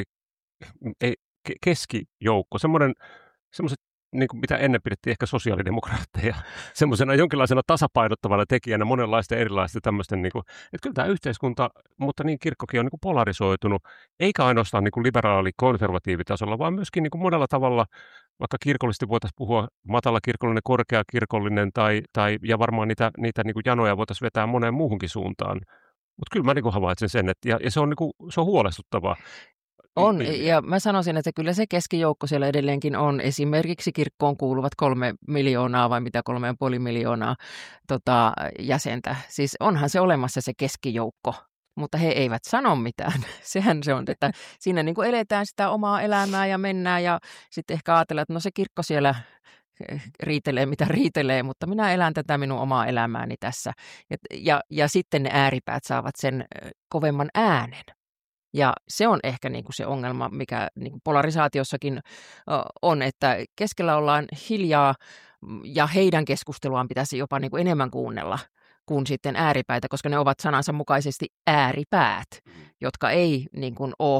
keskijoukko, semmoiset niin kuin mitä ennen pidettiin ehkä sosiaalidemokraatteja, semmoisena jonkinlaisena tasapainottavana tekijänä monenlaisten erilaisten tämmöisten, niin kuin, että kyllä tämä yhteiskunta, mutta niin kirkkokin on niin kuin polarisoitunut, eikä ainoastaan niin kuin liberaali-konservatiivitasolla, vaan myöskin niin kuin monella tavalla, vaikka kirkollisesti voitaisiin puhua matalakirkollinen, korkeakirkollinen ja varmaan niitä niin kuin janoja voitaisiin vetää moneen muuhunkin suuntaan. Mutta kyllä mä niin kuin havaitsen sen, että ja se on huolestuttavaa. On, ja mä sanoisin, että kyllä se keskijoukko siellä edelleenkin on. Esimerkiksi kirkkoon kuuluvat 3 miljoonaa vai mitä 3,5 miljoonaa jäsentä. Siis onhan se olemassa se keskijoukko, mutta he eivät sano mitään. Sehän se on, että siinä niin kuin eletään sitä omaa elämää ja mennään ja sitten ehkä ajatellaan, että no se kirkko siellä riitelee mitä riitelee, mutta minä elän tätä minun omaa elämääni tässä. Ja sitten ne ääripäät saavat sen kovemman äänen. Ja se on ehkä niin kuin se ongelma, mikä niin kuin polarisaatiossakin on, että keskellä ollaan hiljaa ja heidän keskusteluaan pitäisi jopa niin kuin enemmän kuunnella kuin sitten ääripäitä, koska ne ovat sanansa mukaisesti ääripäät, jotka ei niin kuin ole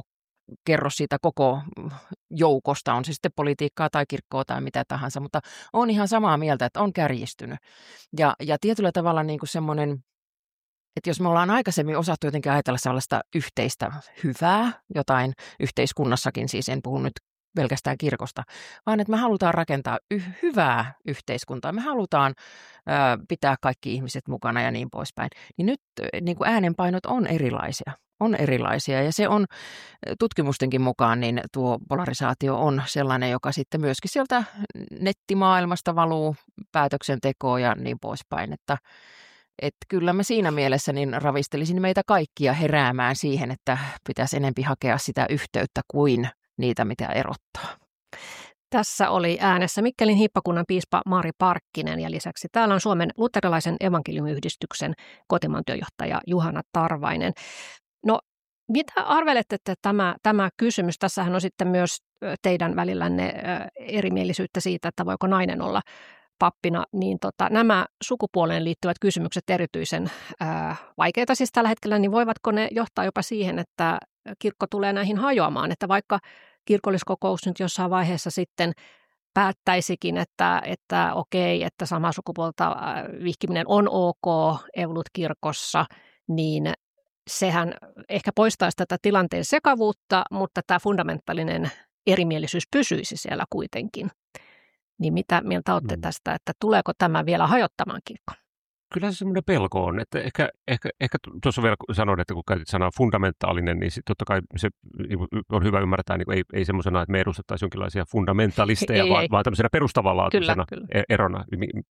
kerro siitä koko joukosta, on se sitten politiikkaa tai kirkkoa tai mitä tahansa, mutta on ihan samaa mieltä, että on kärjistynyt. Ja tietyllä tavalla niin kuin semmoinen, että jos me ollaan aikaisemmin osattu jotenkin ajatella sellaista yhteistä hyvää, jotain yhteiskunnassakin, siis en puhu nyt pelkästään kirkosta, vaan että me halutaan rakentaa hyvää yhteiskuntaa. Me halutaan pitää kaikki ihmiset mukana ja niin poispäin. Niin nyt niin kuin äänenpainot on erilaisia. On erilaisia ja se on tutkimustenkin mukaan, niin tuo polarisaatio on sellainen, joka sitten myöskin sieltä nettimaailmasta valuu päätöksentekoon ja niin poispäin. Että kyllä mä siinä mielessä niin ravistelisin meitä kaikkia heräämään siihen, että pitäisi enempi hakea sitä yhteyttä kuin niitä, mitä erottaa. Tässä oli äänessä Mikkelin hiippakunnan piispa Mari Parkkinen ja lisäksi täällä on Suomen luterilaisen evankeliumiyhdistyksen kotimaan työjohtaja Juhana Tarvainen. No, mitä arvelette, että tämä kysymys, tässähän on sitten myös teidän välillänne erimielisyyttä siitä, että voiko nainen olla pappina, niin nämä sukupuoleen liittyvät kysymykset erityisen vaikeita siis tällä hetkellä, niin voivatko ne johtaa jopa siihen, että kirkko tulee näihin hajoamaan, että vaikka kirkolliskokous nyt jossain vaiheessa sitten päättäisikin, että okei, että samaa sukupuolta vihkiminen on ok evolut-kirkossa, niin sehän ehkä poistaisi tätä tilanteen sekavuutta, mutta tämä fundamentaalinen erimielisyys pysyisi siellä kuitenkin. Niin mitä mieltä olette tästä, että tuleeko tämä vielä hajottamaan kirkon? Kyllä se semmoinen pelko on, että ehkä tuossa vielä sanoin, että kun käytit sanaa fundamentaalinen, niin totta kai se on hyvä ymmärtää, niin ei semmoisena, että me edustettaisiin jonkinlaisia fundamentalisteja, vaan tämmöisenä perustavanlaatuisena erona.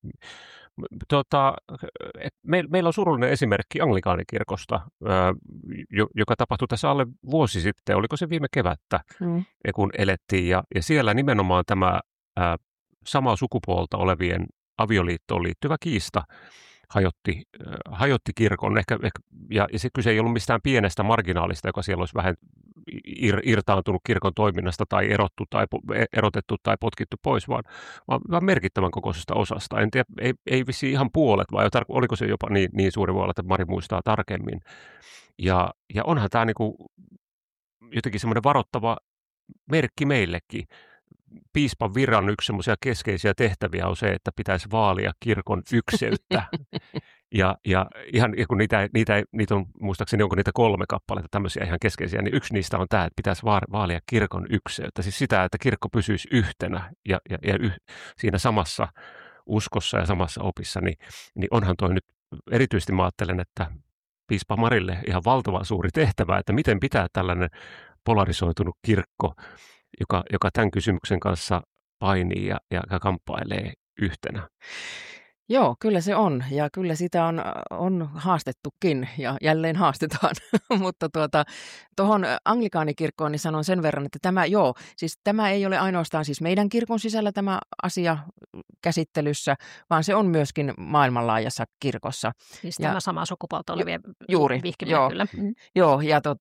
Meillä on surullinen esimerkki anglikaanikirkosta, joka tapahtui tässä alle vuosi sitten, oliko se viime kevättä, kun elettiin, ja siellä nimenomaan tämä samaa sukupuolta olevien avioliittoon liittyvä kiista hajotti kirkon, ja se kyse ei ollut mistään pienestä marginaalista, joka siellä olisi vähän irtaantunut kirkon toiminnasta tai erotettu tai potkittu pois, vaan merkittävän kokoisesta osasta. En tiedä, ei vissiin ihan puolet, vai oliko se jopa niin suuri voi olla, että Mari muistaa tarkemmin. Ja onhan tämä niinku jotenkin semmoinen varoittava merkki meillekin. Piispan viran yksi semmoisia keskeisiä tehtäviä on se, että pitäisi vaalia kirkon ykseyttä. ja kun niitä on muistaakseni, onko niitä 3 kappaletta tämmöisiä ihan keskeisiä, niin yksi niistä on tämä, että pitäisi vaalia kirkon ykseyttä. Siis sitä, että kirkko pysyisi yhtenä ja siinä samassa uskossa ja samassa opissa, niin onhan toi nyt, erityisesti mä ajattelen, että piispa Marille ihan valtavan suuri tehtävä, että miten pitää tällainen polarisoitunut kirkko, joka tämän kysymyksen kanssa painii ja kamppailee yhtenä. Joo, kyllä se on ja kyllä sitä on haastettukin ja jälleen haastetaan, mutta tuohon anglikaanikirkkoon niin sanon sen verran, että tämä ei ole ainoastaan siis meidän kirkon sisällä tämä asia käsittelyssä, vaan se on myöskin maailmanlaajassa kirkossa. Siis tämä sama sukupuolta olevien vihkiminen kyllä. Joo,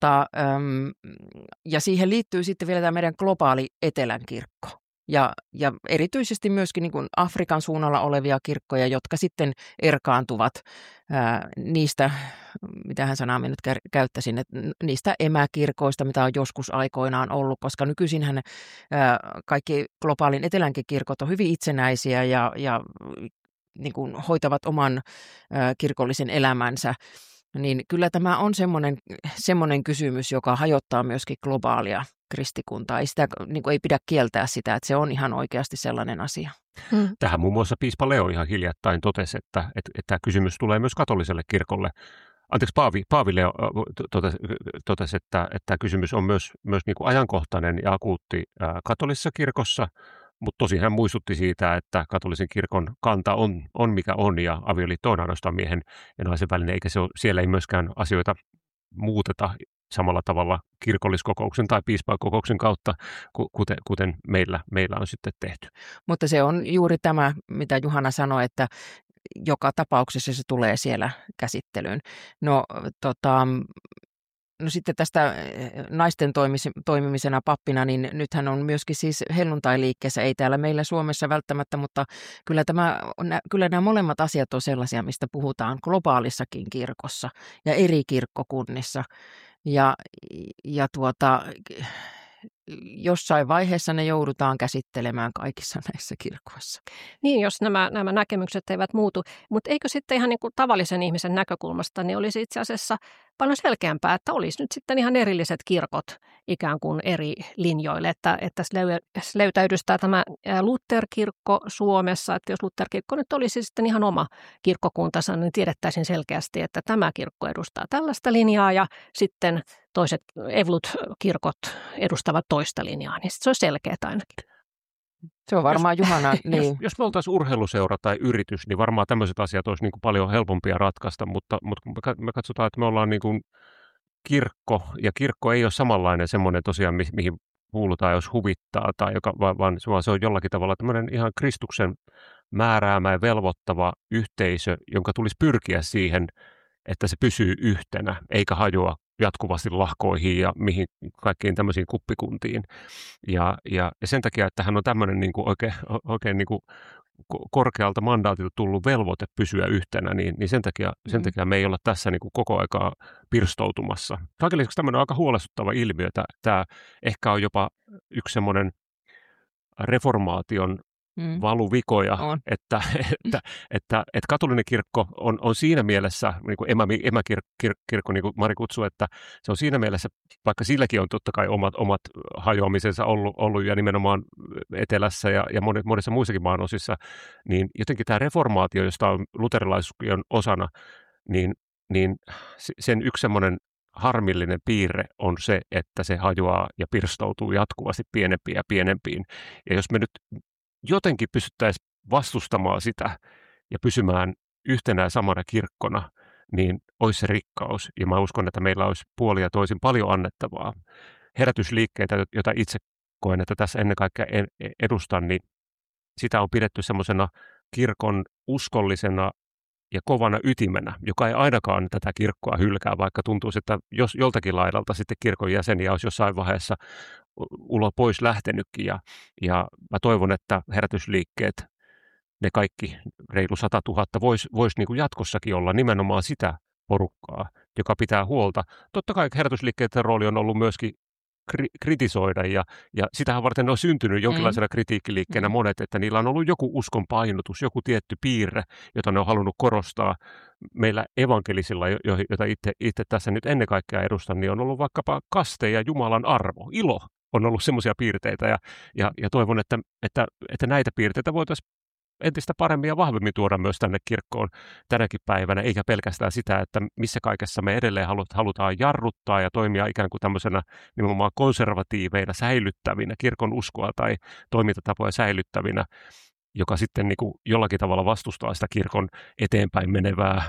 ja siihen liittyy sitten vielä tämä meidän globaali etelän kirkko. Ja erityisesti myöskin niin kuin Afrikan suunnalla olevia kirkkoja, jotka sitten erkaantuvat niistä, mitähän sanaa minä nyt käyttäisin, että niistä emäkirkoista, mitä on joskus aikoinaan ollut, koska nykyisinhän kaikki globaalin etelänkin kirkot on hyvin itsenäisiä ja niin kuin hoitavat oman kirkollisen elämänsä. Niin kyllä tämä on semmoinen kysymys, joka hajottaa myöskin globaalia kristikuntaa. Ei pidä kieltää sitä, että se on ihan oikeasti sellainen asia. Tähän muun muassa piispa Leo ihan hiljattain totesi, että tämä kysymys tulee myös katoliselle kirkolle. Paavi Leo totesi, että tämä kysymys on myös niin kuin ajankohtainen ja akuutti katolisessa kirkossa, mutta tosin hän muistutti siitä, että katolisen kirkon kanta on mikä on ja avioliitto on ainoastaan miehen ja naisen välinen, eikä siellä ei myöskään asioita muuteta samalla tavalla kirkolliskokouksen tai piispakokouksen kautta, kuten meillä on sitten tehty. Mutta se on juuri tämä, mitä Juhana sanoi, että joka tapauksessa se tulee siellä käsittelyyn. No No sitten tästä naisten toimimisena pappina, niin nythän on myöskin siis helluntai-liikkeessä, ei täällä meillä Suomessa välttämättä, mutta kyllä nämä molemmat asiat on sellaisia, mistä puhutaan globaalissakin kirkossa ja eri kirkkokunnissa. Ja jossain vaiheessa ne joudutaan käsittelemään kaikissa näissä kirkoissa. Niin, jos nämä näkemykset eivät muutu. Mutta eikö sitten ihan niin kuin tavallisen ihmisen näkökulmasta, niin olisi itse asiassa paljon selkeämpää, että olisi nyt sitten ihan erilliset kirkot ikään kuin eri linjoille. Että löytäytyisi tämä Luther-kirkko Suomessa, että jos Luther-kirkko nyt olisi sitten ihan oma kirkkokuntansa, niin tiedettäisiin selkeästi, että tämä kirkko edustaa tällaista linjaa ja sitten toiset Evolut-kirkot edustavat toista linjaa, niin se olisi selkeää ainakin. Se on varmaan Juhana. Niin. Jos me oltaisiin urheiluseura tai yritys, niin varmaan tämmöiset asiat olisi niin kuin paljon helpompia ratkaista, mutta kun me katsotaan, että me ollaan niin kuin kirkko, ja kirkko ei ole samanlainen semmoinen tosiaan, mihin kuulutaan, jos huvittaa, tai vaan se on jollakin tavalla tämmöinen ihan Kristuksen määräämä ja velvoittava yhteisö, jonka tulisi pyrkiä siihen, että se pysyy yhtenä, eikä hajoa jatkuvasti lahkoihin ja mihin kaikkiin tämmöisiin kuppikuntiin. Ja sen takia, että hän on tämmöinen niin kuin oikein niin kuin korkealta mandaatilta tullut velvoite pysyä yhtenä, niin sen takia me ei olla tässä niin kuin koko aikaa pirstoutumassa. Kaiken lisäksi tämmöinen aika huolestuttava ilmiö. Tämä ehkä on jopa yksi semmoinen reformaation valuvikoja, että katolinen kirkko on siinä mielessä, niin kuin emäkirkko, niin kuin Mari kutsui, että se on siinä mielessä, vaikka silläkin on totta kai omat hajoamisensa ollut ja nimenomaan etelässä ja monissa muissakin maanosissa, niin jotenkin tämä reformaatio, josta on luterilaisuuskin osana, niin sen yksi semmoinen harmillinen piirre on se, että se hajoaa ja pirstoutuu jatkuvasti pienempiin ja pienempiin. Ja jos me nyt jotenkin pystyttäisiin vastustamaan sitä ja pysymään yhtenä ja samana kirkkona, niin olisi se rikkaus. Ja mä uskon, että meillä olisi puolin ja toisin paljon annettavaa. Herätysliikkeitä, joita itse koen, että tässä ennen kaikkea edustan, niin sitä on pidetty semmoisena kirkon uskollisena ja kovana ytimenä, joka ei ainakaan tätä kirkkoa hylkää, vaikka tuntuisi, että jos joltakin laidalta sitten kirkon jäseniä olisi jossain vaiheessa pois lähtenytkin. Ja mä toivon, että herätysliikkeet, ne kaikki reilu 100 000, vois niin kuin jatkossakin olla nimenomaan sitä porukkaa, joka pitää huolta. Totta kai herätysliikkeiden rooli on ollut myöskin kritisoida, ja sitähän varten on syntynyt jonkinlaisena kritiikkiliikkeenä monet, että niillä on ollut joku uskon painotus, joku tietty piirre, jota ne on halunnut korostaa. Meillä evankelisilla, jota itse tässä nyt ennen kaikkea edustan, niin on ollut vaikkapa kaste ja Jumalan arvo, ilo on ollut semmoisia piirteitä, ja toivon, että näitä piirteitä voitaisiin entistä paremmin ja vahvemmin tuoda myös tänne kirkkoon tänäkin päivänä, eikä pelkästään sitä, että missä kaikessa me edelleen halutaan jarruttaa ja toimia ikään kuin tämmöisenä nimenomaan konservatiiveina säilyttävinä, kirkon uskoa tai toimintatapoja säilyttävinä, joka sitten niin kuin jollakin tavalla vastustaa sitä kirkon eteenpäin menevää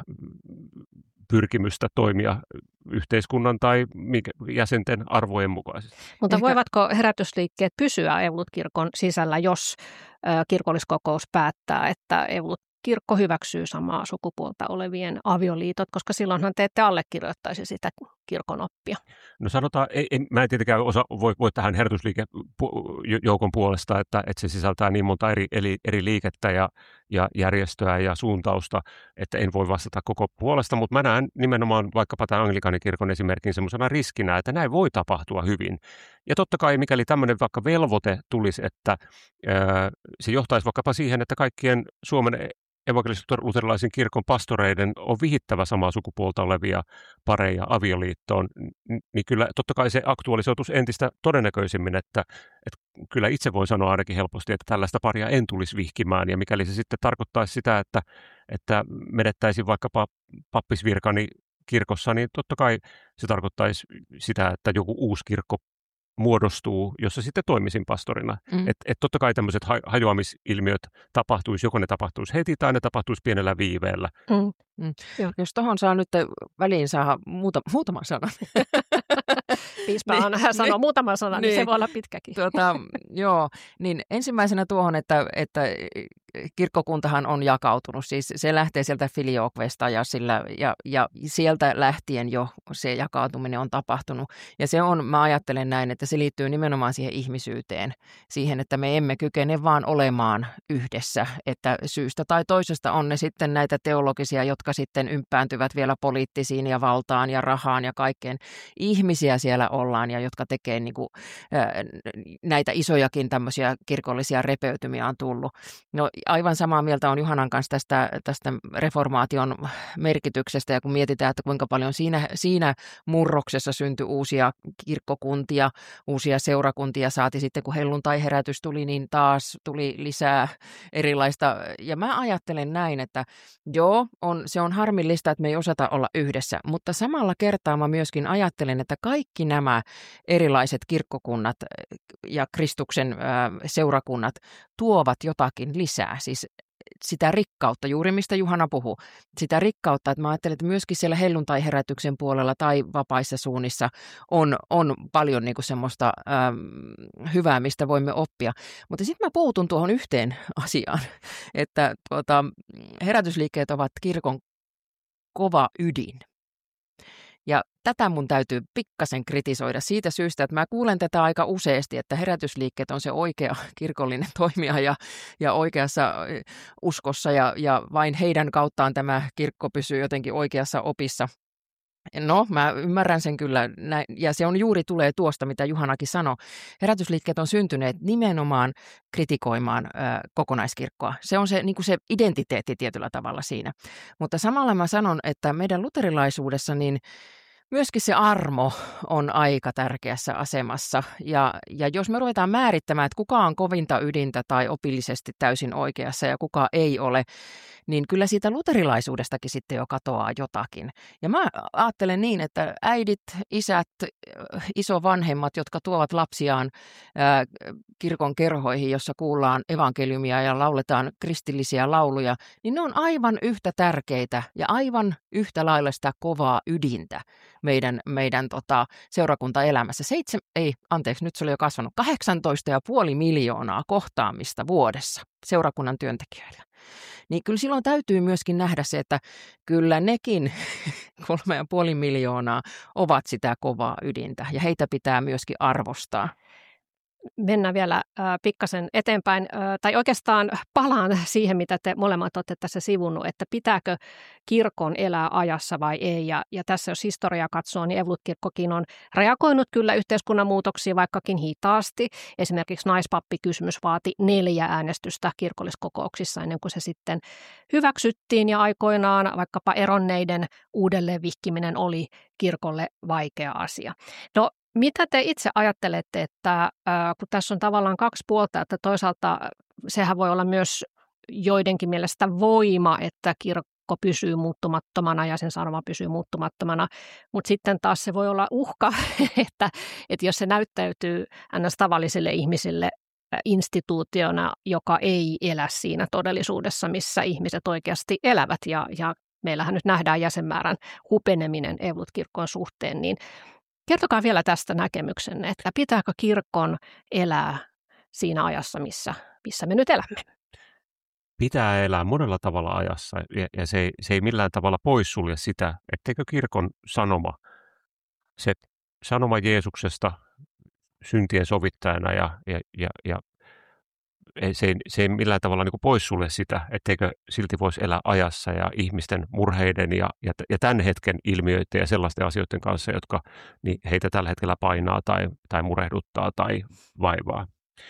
pyrkimystä toimia yhteiskunnan tai jäsenten arvojen mukaisesti. Mutta voivatko herätysliikkeet pysyä Evolut-kirkon sisällä, jos kirkolliskokous päättää, että Evolut-kirkko hyväksyy samaa sukupuolta olevien avioliitot, koska silloinhan te ette allekirjoittaisi sitä kirkon oppia? No sanotaan, mä en tietenkään voi tähän herätysliikejoukon puolesta, että se sisältää niin monta eri liikettä ja järjestöä ja suuntausta, että en voi vastata koko puolesta, mutta mä näen nimenomaan vaikkapa tämän Anglikanikirkon esimerkin semmoisena riskinä, että näin voi tapahtua hyvin. Ja totta kai mikäli tämmöinen vaikka velvoite tulisi, että se johtaisi vaikkapa siihen, että kaikkien Suomen evankelis-luterilaisen kirkon pastoreiden on vihittävä samaa sukupuolta olevia pareja avioliittoon, niin kyllä totta kai se aktualisoitus entistä todennäköisimmin, että kyllä itse voi sanoa ainakin helposti, että tällaista paria en tulisi vihkimään, ja mikäli se sitten tarkoittaisi sitä, että menettäisiin vaikkapa pappisvirkani kirkossa, niin totta kai se tarkoittaisi sitä, että joku uusi kirkko muodostuu, jossa sitten toimisin pastorina. Et totta kai tämmöiset hajoamisilmiöt tapahtuisi, joko ne tapahtuisi heti tai ne tapahtuisi pienellä viiveellä. Jos tuohon saa nyt väliin saada muutaman sanan. Piispa Niin, sanoo muutaman sanan, niin se niin. voi olla pitkäkin. Joo, niin ensimmäisenä tuohon, että kirkkokuntahan on jakautunut. Siis se lähtee sieltä Filioquesta ja sieltä lähtien jo se jakautuminen on tapahtunut. Ja se on, mä ajattelen näin, että se liittyy nimenomaan siihen ihmisyyteen. Siihen, että me emme kykene vaan olemaan yhdessä. Että syystä tai toisesta on ne sitten näitä teologisia, jotka sitten ympääntyvät vielä poliittisiin ja valtaan ja rahaan ja kaikkeen. Ihmisiä siellä ollaan ja jotka tekee niin kuin, näitä isojakin tämmöisiä kirkollisia repeytymiä on tullut. No aivan samaa mieltä on Juhanan kanssa tästä reformaation merkityksestä ja kun mietitään, että kuinka paljon siinä murroksessa syntyi uusia kirkkokuntia, uusia seurakuntia saati sitten kun helluntai-herätys tuli, niin taas tuli lisää erilaista. Ja mä ajattelen näin, että joo, se on harmillista, että me ei osata olla yhdessä, mutta samalla kertaa mä myöskin ajattelen, että kaikki nämä erilaiset kirkkokunnat ja Kristuksen seurakunnat tuovat jotakin lisää, siis sitä rikkautta, juuri mistä Juhana puhuu, sitä rikkautta, että mä ajattelen, että myöskin siellä helluntai-herätyksen puolella tai vapaissa suunnissa on paljon niin kuin semmoista hyvää, mistä voimme oppia. Mutta sitten mä puutun tuohon yhteen asiaan, että herätysliikkeet ovat kirkon kova ydin. Ja tätä mun täytyy pikkasen kritisoida siitä syystä, että mä kuulen tätä aika useasti, että herätysliikkeet on se oikea kirkollinen toimija ja oikeassa uskossa ja vain heidän kauttaan tämä kirkko pysyy jotenkin oikeassa opissa. No, mä ymmärrän sen kyllä, ja se on juuri tulee tuosta, mitä Juhanakin sanoi. Herätysliikkeet on syntyneet nimenomaan kritikoimaan kokonaiskirkkoa. Se on se, niin kuin se identiteetti tietyllä tavalla siinä. Mutta samalla mä sanon, että meidän luterilaisuudessa niin myöskin se armo on aika tärkeässä asemassa. Ja jos me ruvetaan määrittämään, että kuka on kovinta ydintä tai opillisesti täysin oikeassa ja kuka ei ole, niin kyllä siitä luterilaisuudestakin sitten jo katoaa jotakin. Ja mä ajattelen niin, että äidit, isät, isovanhemmat, jotka tuovat lapsiaan kirkon kerhoihin, jossa kuullaan evankeliumia ja lauletaan kristillisiä lauluja, niin ne on aivan yhtä tärkeitä ja aivan yhtä lailla sitä kovaa ydintä meidän seurakuntaelämässä. Nyt se oli jo kasvanut 18,5 miljoonaa kohtaamista vuodessa seurakunnan työntekijöillä. Niin kyllä silloin täytyy myöskin nähdä se, että kyllä nekin 3,5 miljoonaa ovat sitä kovaa ydintä ja heitä pitää myöskin arvostaa. Mennään vielä pikkasen eteenpäin, tai oikeastaan palaan siihen, mitä te molemmat olette tässä sivunnut, että pitääkö kirkon elää ajassa vai ei. Ja tässä jos historiaa katsoo, niin Evankelismi-kirkkokin on reagoinut kyllä yhteiskunnan muutoksiin vaikkakin hitaasti. Esimerkiksi naispappikysymys vaati 4 äänestystä kirkolliskokouksissa ennen kuin se sitten hyväksyttiin. Ja aikoinaan vaikkapa eronneiden uudelleen vihkiminen oli kirkolle vaikea asia. No, mitä te itse ajattelette, että kun tässä on tavallaan 2 puolta, että toisaalta sehän voi olla myös joidenkin mielestä voima, että kirkko pysyy muuttumattomana ja sen sanoma pysyy muuttumattomana, mutta sitten taas se voi olla uhka, että jos se näyttäytyy ns. Tavallisille ihmisille instituutiona, joka ei elä siinä todellisuudessa, missä ihmiset oikeasti elävät ja meillähän nyt nähdään jäsenmäärän hupeneminen Evankelismi-kirkon suhteen, niin kertokaa vielä tästä näkemyksenne, että pitääkö kirkon elää siinä ajassa, missä me nyt elämme? Pitää elää monella tavalla ajassa ja se ei millään tavalla poissulje sitä, etteikö kirkon sanoma, se sanoma Jeesuksesta syntien sovittajana ja se ei millään tavalla niin kuin poissulje sitä, etteikö silti voisi elää ajassa ja ihmisten murheiden ja tämän hetken ilmiöiden ja sellaisten asioiden kanssa, jotka niin heitä tällä hetkellä painaa tai murehduttaa tai vaivaa.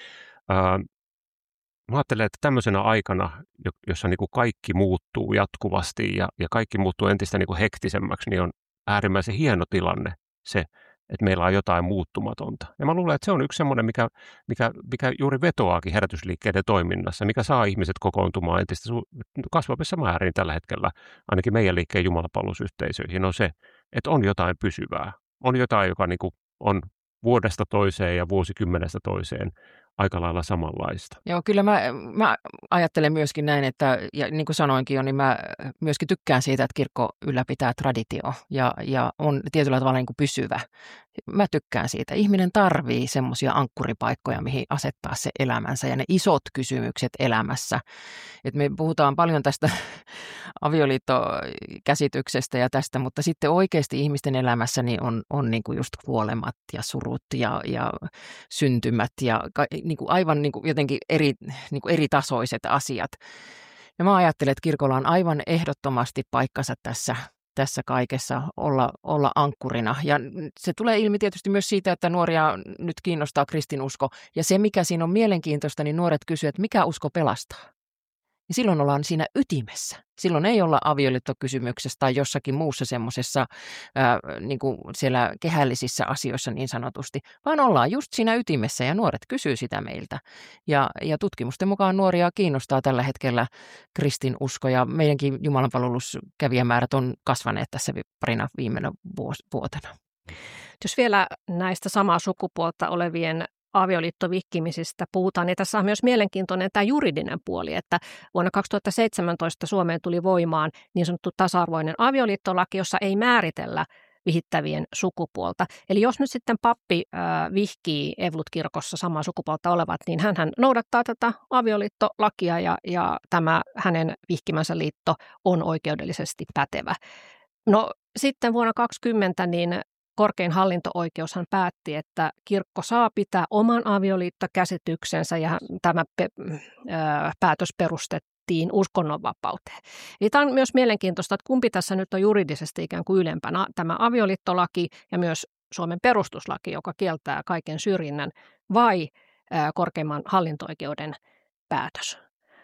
Mä ajattelen, että tämmöisenä aikana, jossa niin kuin kaikki muuttuu jatkuvasti ja kaikki muuttuu entistä niin kuin hektisemmäksi, niin on äärimmäisen hieno tilanne se, että meillä on jotain muuttumatonta. Ja mä luulen, että se on yksi semmoinen, mikä juuri vetoaakin herätysliikkeiden toiminnassa, mikä saa ihmiset kokoontumaan entistä kasvavissa määrin tällä hetkellä, ainakin meidän liikkeen jumalapalvelusyhteisöihin, on se, että on jotain pysyvää. On jotain, joka niin kuin on vuodesta toiseen ja vuosikymmenestä toiseen aika lailla samanlaista. Joo, kyllä mä ajattelen myöskin näin, että ja niin kuin sanoinkin jo, niin mä myöskin tykkään siitä, että kirkko ylläpitää traditio ja on tietyllä tavalla niin kuin pysyvä. Mä tykkään siitä. Ihminen tarvii semmoisia ankkuripaikkoja, mihin asettaa se elämänsä ja ne isot kysymykset elämässä. Et me puhutaan paljon tästä avioliittokäsityksestä ja tästä, mutta sitten oikeasti ihmisten elämässä niin on niin kuin just kuolemat ja surut ja syntymät ja niin kuin aivan niin kuin jotenkin eri tasoiset asiat. Ja mä ajattelen, että kirkolla on aivan ehdottomasti paikkansa tässä kaikessa olla ankkurina. Ja se tulee ilmi tietysti myös siitä, että nuoria nyt kiinnostaa kristinusko. Ja se, mikä siinä on mielenkiintoista, niin nuoret kysyvät, että mikä usko pelastaa? Ja silloin ollaan siinä ytimessä. Silloin ei olla avioliittokysymyksessä tai jossakin muussa semmoisessa niin kuin siellä kehällisissä asioissa niin sanotusti, vaan ollaan just siinä ytimessä ja nuoret kysyy sitä meiltä. Ja tutkimusten mukaan nuoria kiinnostaa tällä hetkellä kristinusko ja meidänkin jumalanpalveluskävijämäärät on kasvaneet tässä parina viimeinä vuotena. Jos vielä näistä samaa sukupuolta olevien avioliittovihkimisistä puhutaan, niin tässä on myös mielenkiintoinen tämä juridinen puoli, että vuonna 2017 Suomeen tuli voimaan niin sanottu tasa-arvoinen avioliittolaki, jossa ei määritellä vihittävien sukupuolta. Eli jos nyt sitten pappi vihkii Evankelisluterilaisessa samaa sukupuolta olevat, niin hän noudattaa tätä avioliittolakia ja tämä hänen vihkimänsä liitto on oikeudellisesti pätevä. No sitten vuonna 2020 niin korkein hallinto-oikeushan päätti, että kirkko saa pitää oman avioliittokäsityksensä ja tämä päätös perustettiin uskonnonvapauteen. Eli tämä on myös mielenkiintoista, että kumpi tässä nyt on juridisesti ikään kuin ylempänä, tämä avioliittolaki ja myös Suomen perustuslaki, joka kieltää kaiken syrjinnän, vai korkeimman hallinto-oikeuden päätös.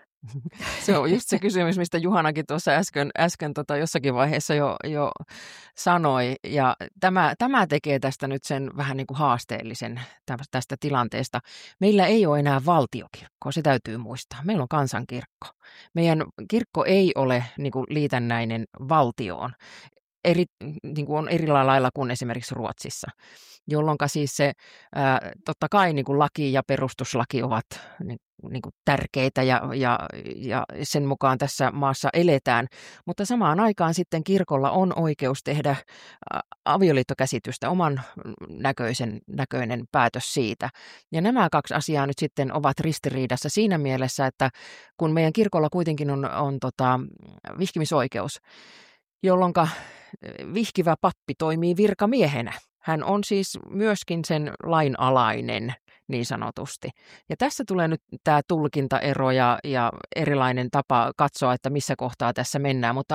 Se on just se kysymys, mistä Juhanakin tuossa äsken jossakin vaiheessa jo sanoi. Ja tämä tekee tästä nyt sen vähän niin kuin haasteellisen tästä tilanteesta. Meillä ei ole enää valtiokirkkoa, se täytyy muistaa. Meillä on kansankirkko. Meidän kirkko ei ole niin kuin liitännäinen valtioon. Niin kuin on eri lailla kuin esimerkiksi Ruotsissa, jolloin siis se totta kai niin kuin laki ja perustuslaki ovat niin kuin tärkeitä ja sen mukaan tässä maassa eletään, mutta samaan aikaan sitten kirkolla on oikeus tehdä avioliittokäsitystä oman näköinen päätös siitä. Ja nämä kaksi asiaa nyt sitten ovat ristiriidassa siinä mielessä, että kun meidän kirkolla kuitenkin on vihkimisoikeus, jolloin vihkivä pappi toimii virkamiehenä. Hän on siis myöskin sen lain alainen niin sanotusti. Ja tässä tulee nyt tämä tulkintaero ja erilainen tapa katsoa, että missä kohtaa tässä mennään, mutta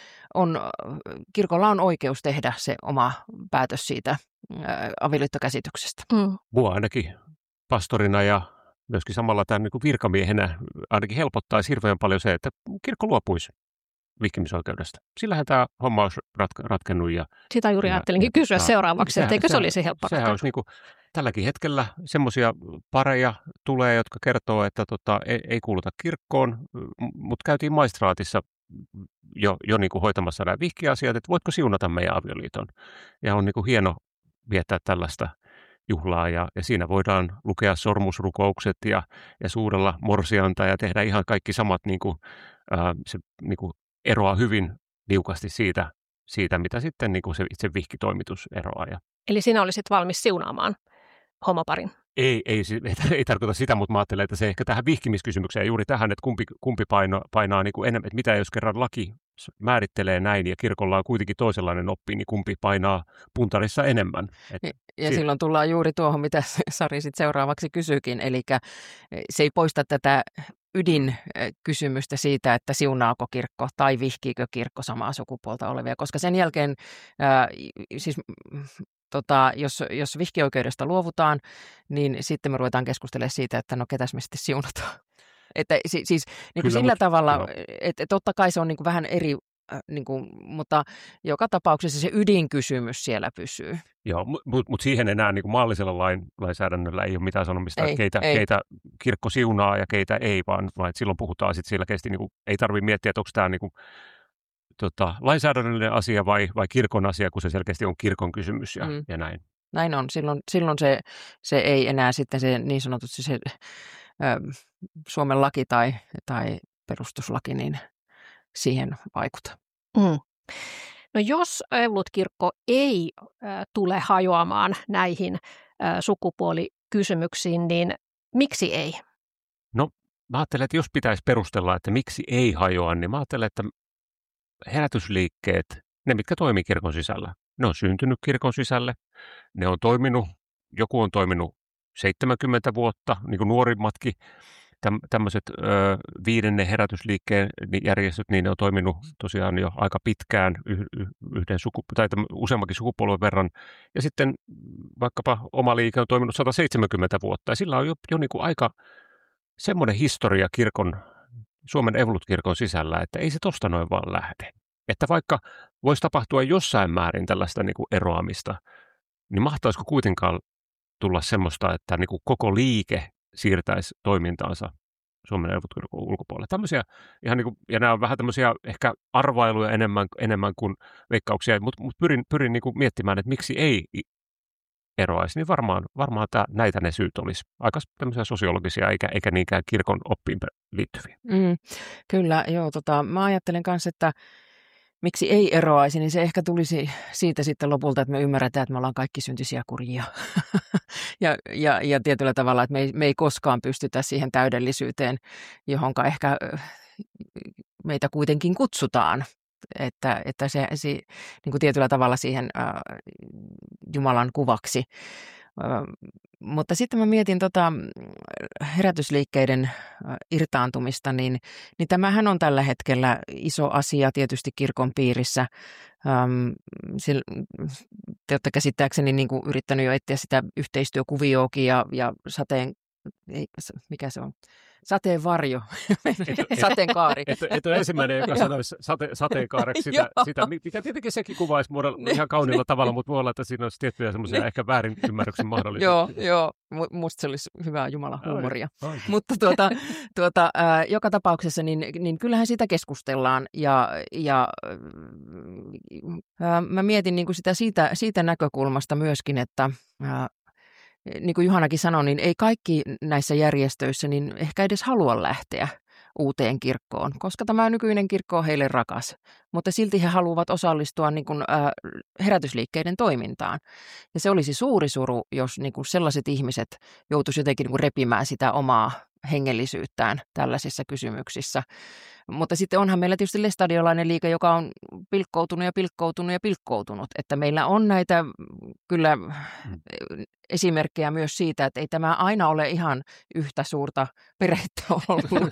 kirkolla on oikeus tehdä se oma päätös siitä avioliittokäsityksestä. Mua ainakin pastorina ja myöskin samalla tämän niin kuin virkamiehenä ainakin helpottaisi hirveän paljon se, että kirkko luopuisi vihkimisoikeudesta. Sillähän tämä homma olisi ratkennut. Sitä juuri ajattelinkin kysyä seuraavaksi, että eikö se olisi helppo sehän olisi niin kuin, tälläkin hetkellä semmoisia pareja tulee, jotka kertoo, että ei kuuluta kirkkoon, mutta käytiin maistraatissa jo niin kuin hoitamassa nämä vihkiasiat, että voitko siunata meidän avioliiton. Ja on niin kuin hieno viettää tällaista juhlaa ja siinä voidaan lukea sormusrukoukset ja suudella morsianta ja tehdä ihan kaikki samat, niin kuin, se niin kuin eroaa hyvin niukasti siitä mitä sitten niin kuin se itse vihkitoimitus eroaa. Eli sinä olisit valmis siunaamaan homoparin? Ei tarkoita sitä, mutta mä ajattelen, että se ehkä tähän vihkimiskysymykseen juuri tähän, että kumpi painaa niin kuin enemmän, että mitä jos kerran laki määrittelee näin ja kirkolla on kuitenkin toisenlainen oppi, niin kumpi painaa puntarissa enemmän. Silloin tullaan juuri tuohon, mitä Sari sitten seuraavaksi kysyykin, eli se ei poista tätä ydinkysymystä siitä, että siunaako kirkko tai vihkiikö kirkko samaa sukupuolta olevia, koska sen jälkeen jos vihkioikeudesta luovutaan, niin sitten me ruvetaan keskustelemaan siitä, että no ketäs me sitten siunataan. Että siis niin kuin sillä tavalla, että totta kai se on niin kuin vähän eri, niin kuin, mutta joka tapauksessa se ydinkysymys siellä pysyy. Joo, mutta siihen enää niin kuin maallisella lainsäädännöllä ei ole mitään sanomista, että keitä kirkko siunaa ja keitä ei, vaan silloin puhutaan sitten selkeästi, niin kuin, ei tarvitse miettiä, että onko tämä niin kuin, lainsäädännöllinen asia vai kirkon asia, kun se selkeästi on kirkon kysymys ja näin. Näin on. Silloin se ei enää sitten se niin sanotusti se Suomen laki tai perustuslaki niin siihen vaikuta. Mm. No jos Evankelis-kirkko ei tule hajoamaan näihin sukupuolikysymyksiin, niin miksi ei? No mä ajattelen, että jos pitäisi perustella, että miksi ei hajoa, niin mä ajattelen, että herätysliikkeet, ne mitkä toimii kirkon sisällä, ne on syntynyt kirkon sisälle, ne on toiminut, joku on toiminut 70 vuotta, niin kuin nuorimmatkin, tämmöiset viidennen herätysliikkeen järjestöt, niin ne on toiminut tosiaan jo aika pitkään useammankin sukupolven verran. Ja sitten vaikkapa oma liike on toiminut 170 vuotta, ja sillä on jo niin kuin aika semmoinen historia Suomen evankelis-kirkon sisällä, että ei se tosta noin vaan lähde. Että vaikka voisi tapahtua jossain määrin tällaista niin kuin eroamista, niin mahtaisiko kuitenkaan tulla semmoista, että niin kuin koko liike siirtäisi toimintaansa Suomen evankelis-kirkon ulkopuolelle. Tämmöisiä ihan niin kuin, ja nämä on vähän tämmöisiä ehkä arvailuja enemmän kuin veikkauksia, mutta pyrin niin kuin miettimään, että miksi ei eroaisi, niin varmaan näitä ne syyt olisi. Aika tämmöisiä sosiologisia eikä niinkään kirkon oppiin liittyviä. Kyllä, joo. Mä ajattelen kanssa, että miksi ei eroaisi, niin se ehkä tulisi siitä sitten lopulta, että me ymmärretään, että me ollaan kaikki syntisiä kurjia. ja tietyllä tavalla, että me ei koskaan pystytä siihen täydellisyyteen, johonka ehkä meitä kuitenkin kutsutaan. Että se niin kuin tietyllä tavalla siihen Jumalan kuvaksi. Mutta sitten mä mietin herätysliikkeiden irtaantumista, niin tämähän on tällä hetkellä iso asia tietysti kirkon piirissä. Te olette käsittääkseni niin kuin yrittänyt jo etsiä sitä yhteistyökuvioakin ja mikä se on? Sateenvarjo, sateenkaari. Et ole ensimmäinen, joka sanoisi sateenkaareksi sitä, mikä tietenkin sekin kuvaisi ihan kauniilla tavalla, mutta voi olla, että siinä olisi tiettyjä semmoisia ehkä väärinymmärryksen mahdollisuuksia. Joo, musta se olisi hyvää Jumala-huumoria. Mutta joka tapauksessa, niin kyllähän sitä keskustellaan ja mä mietin niin kuin sitä siitä näkökulmasta myöskin, että niin kuin Juhanakin sanoi, niin ei kaikki näissä järjestöissä niin ehkä edes halua lähteä uuteen kirkkoon, koska tämä nykyinen kirkko on heille rakas. Mutta silti he haluavat osallistua niin kuin, herätysliikkeiden toimintaan. Ja se olisi suuri suru, jos niin kuin sellaiset ihmiset joutuisivat jotenkin niin kuin repimään sitä omaa hengellisyyttään tällaisissa kysymyksissä. Mutta sitten onhan meillä tietysti lestadiolainen liike, joka on pilkkoutunut. Että meillä on näitä kyllä esimerkkejä myös siitä, että ei tämä aina ole ihan yhtä suurta perhettä ollut.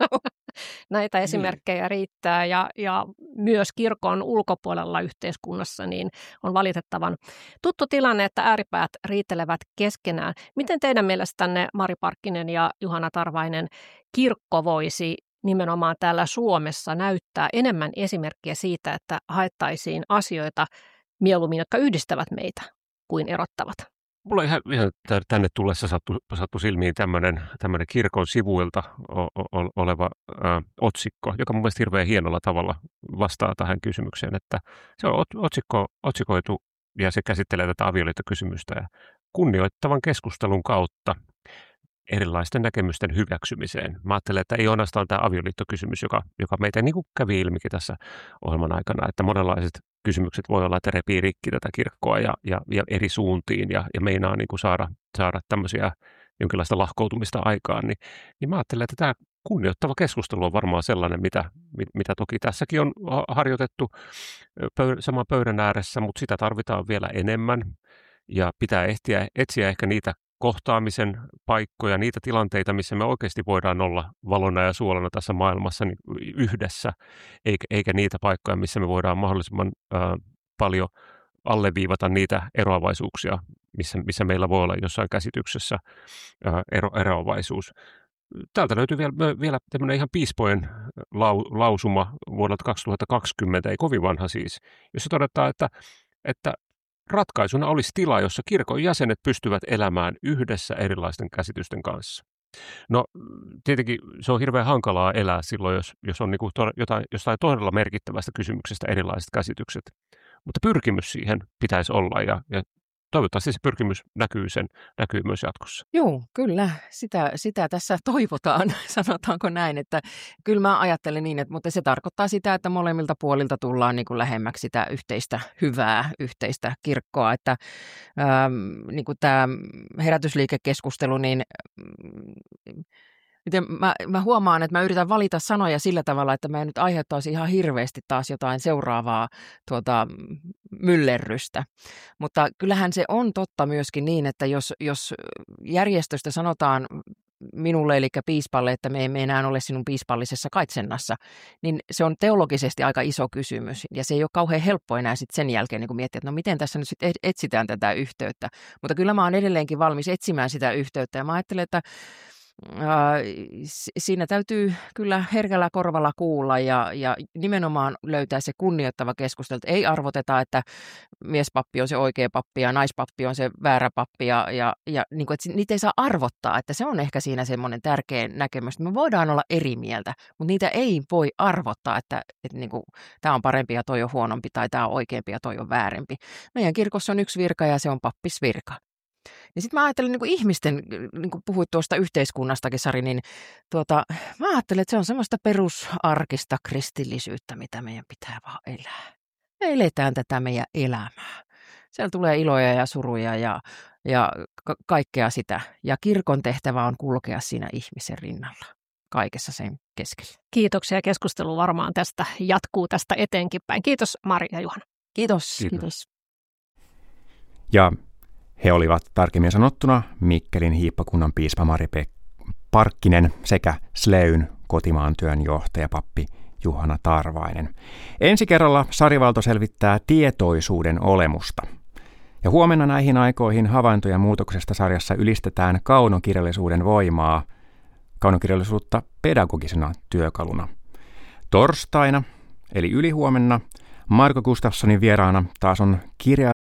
Näitä esimerkkejä riittää ja myös kirkon ulkopuolella yhteiskunnassa niin on valitettavan tuttu tilanne, että ääripäät riitelevät keskenään. Miten teidän mielestänne, Mari Parkkinen ja Juhana Tarvainen, kirkko voisi nimenomaan täällä Suomessa näyttää enemmän esimerkkiä siitä, että haettaisiin asioita mieluummin, jotka yhdistävät meitä kuin erottavat? Mulla ihan tänne tullessa sattui silmiin tämmöinen kirkon sivuilta oleva otsikko, joka mun mielestä hirveän hienolla tavalla vastaa tähän kysymykseen, että se on otsikoitu ja se käsittelee tätä avioliittokysymystä ja kunnioittavan keskustelun kautta erilaisten näkemysten hyväksymiseen. Mä ajattelen, että ei ainoastaan tämä avioliittokysymys, joka meitä niin kuin kävi ilmikin tässä ohjelman aikana, että monenlaiset kysymykset voi olla, että repii rikki tätä kirkkoa ja eri suuntiin ja meinaa niin kuin saada tämmöisiä jonkinlaista lahkoutumista aikaan, niin mä ajattelen, että tämä kunnioittava keskustelu on varmaan sellainen, mitä toki tässäkin on harjoitettu saman pöydän ääressä, mutta sitä tarvitaan vielä enemmän ja pitää etsiä ehkä niitä kohtaamisen paikkoja, niitä tilanteita, missä me oikeasti voidaan olla valona ja suolana tässä maailmassa niin yhdessä, eikä niitä paikkoja, missä me voidaan mahdollisimman paljon alleviivata niitä eroavaisuuksia, missä meillä voi olla jossain käsityksessä eroavaisuus. Täältä löytyy vielä tämmöinen ihan piispojen lausuma vuodelta 2020, ei kovin vanha siis, jossa todetaan, että ratkaisuna olisi tila, jossa kirkon jäsenet pystyvät elämään yhdessä erilaisten käsitysten kanssa. No tietenkin se on hirveän hankalaa elää silloin, jos on niinku jostain todella merkittävästä kysymyksestä erilaiset käsitykset. Mutta pyrkimys siihen pitäisi olla ja toivottavasti se pyrkimys näkyy myös jatkossa. Joo, kyllä. Sitä tässä toivotaan, sanotaanko näin. Että kyllä mä ajattelen niin, mutta se tarkoittaa sitä, että molemmilta puolilta tullaan niin kuin lähemmäksi sitä yhteistä hyvää, yhteistä kirkkoa. Että niin kuin tämä herätysliikekeskustelu, niin mä huomaan, että mä yritän valita sanoja sillä tavalla, että mä en nyt aiheuttaisi ihan hirveästi taas jotain seuraavaa myllerrystä. Mutta kyllähän se on totta myöskin niin, että jos järjestöstä sanotaan minulle, eli piispalle, että me emme enää ole sinun piispallisessa kaitsennassa, niin se on teologisesti aika iso kysymys. Ja se ei ole kauhean helppo enää sitten sen jälkeen niin kun miettiä, että no miten tässä nyt sitten etsitään tätä yhteyttä. Mutta kyllä mä oon edelleenkin valmis etsimään sitä yhteyttä ja mä ajattelen, että siinä täytyy kyllä herkällä korvalla kuulla ja nimenomaan löytää se kunnioittava keskustelu. Ei arvoteta, että miespappi on se oikea pappi ja naispappi on se väärä pappi ja niin kuin, että niitä ei saa arvottaa. Että se on ehkä siinä semmoinen tärkeä näkemys. Me voidaan olla eri mieltä, mutta niitä ei voi arvottaa, että niin kuin, tämä on parempi ja toi on huonompi tai tämä on oikeampi ja toi on väärempi. Meidän kirkossa on yksi virka ja se on pappisvirka. Ja sitten mä ajattelin niin kuin ihmisten, niin kuin puhuit tuosta yhteiskunnastakin, Sari, niin mä ajattelen, että se on semmoista perusarkista kristillisyyttä, mitä meidän pitää vaan elää. Me eletään tätä meidän elämää. Siellä tulee iloja ja suruja ja kaikkea sitä. Ja kirkon tehtävä on kulkea siinä ihmisen rinnalla, kaikessa sen keskellä. Kiitoksia. Keskustelu varmaan tästä jatkuu tästä eteenkin päin. Kiitos Mari ja Juhana. Kiitos. Ja he olivat tarkemmin sanottuna Mikkelin hiippakunnan piispa Mari Parkkinen sekä Sleyn kotimaan työnjohtaja pappi Juhana Tarvainen. Ensi kerralla Sari Valto selvittää tietoisuuden olemusta. Ja huomenna näihin aikoihin havaintoja muutoksesta sarjassa ylistetään kaunokirjallisuuden voimaa, kaunokirjallisuutta pedagogisena työkaluna. Torstaina, eli ylihuomenna, Marko Gustafssonin vieraana taas on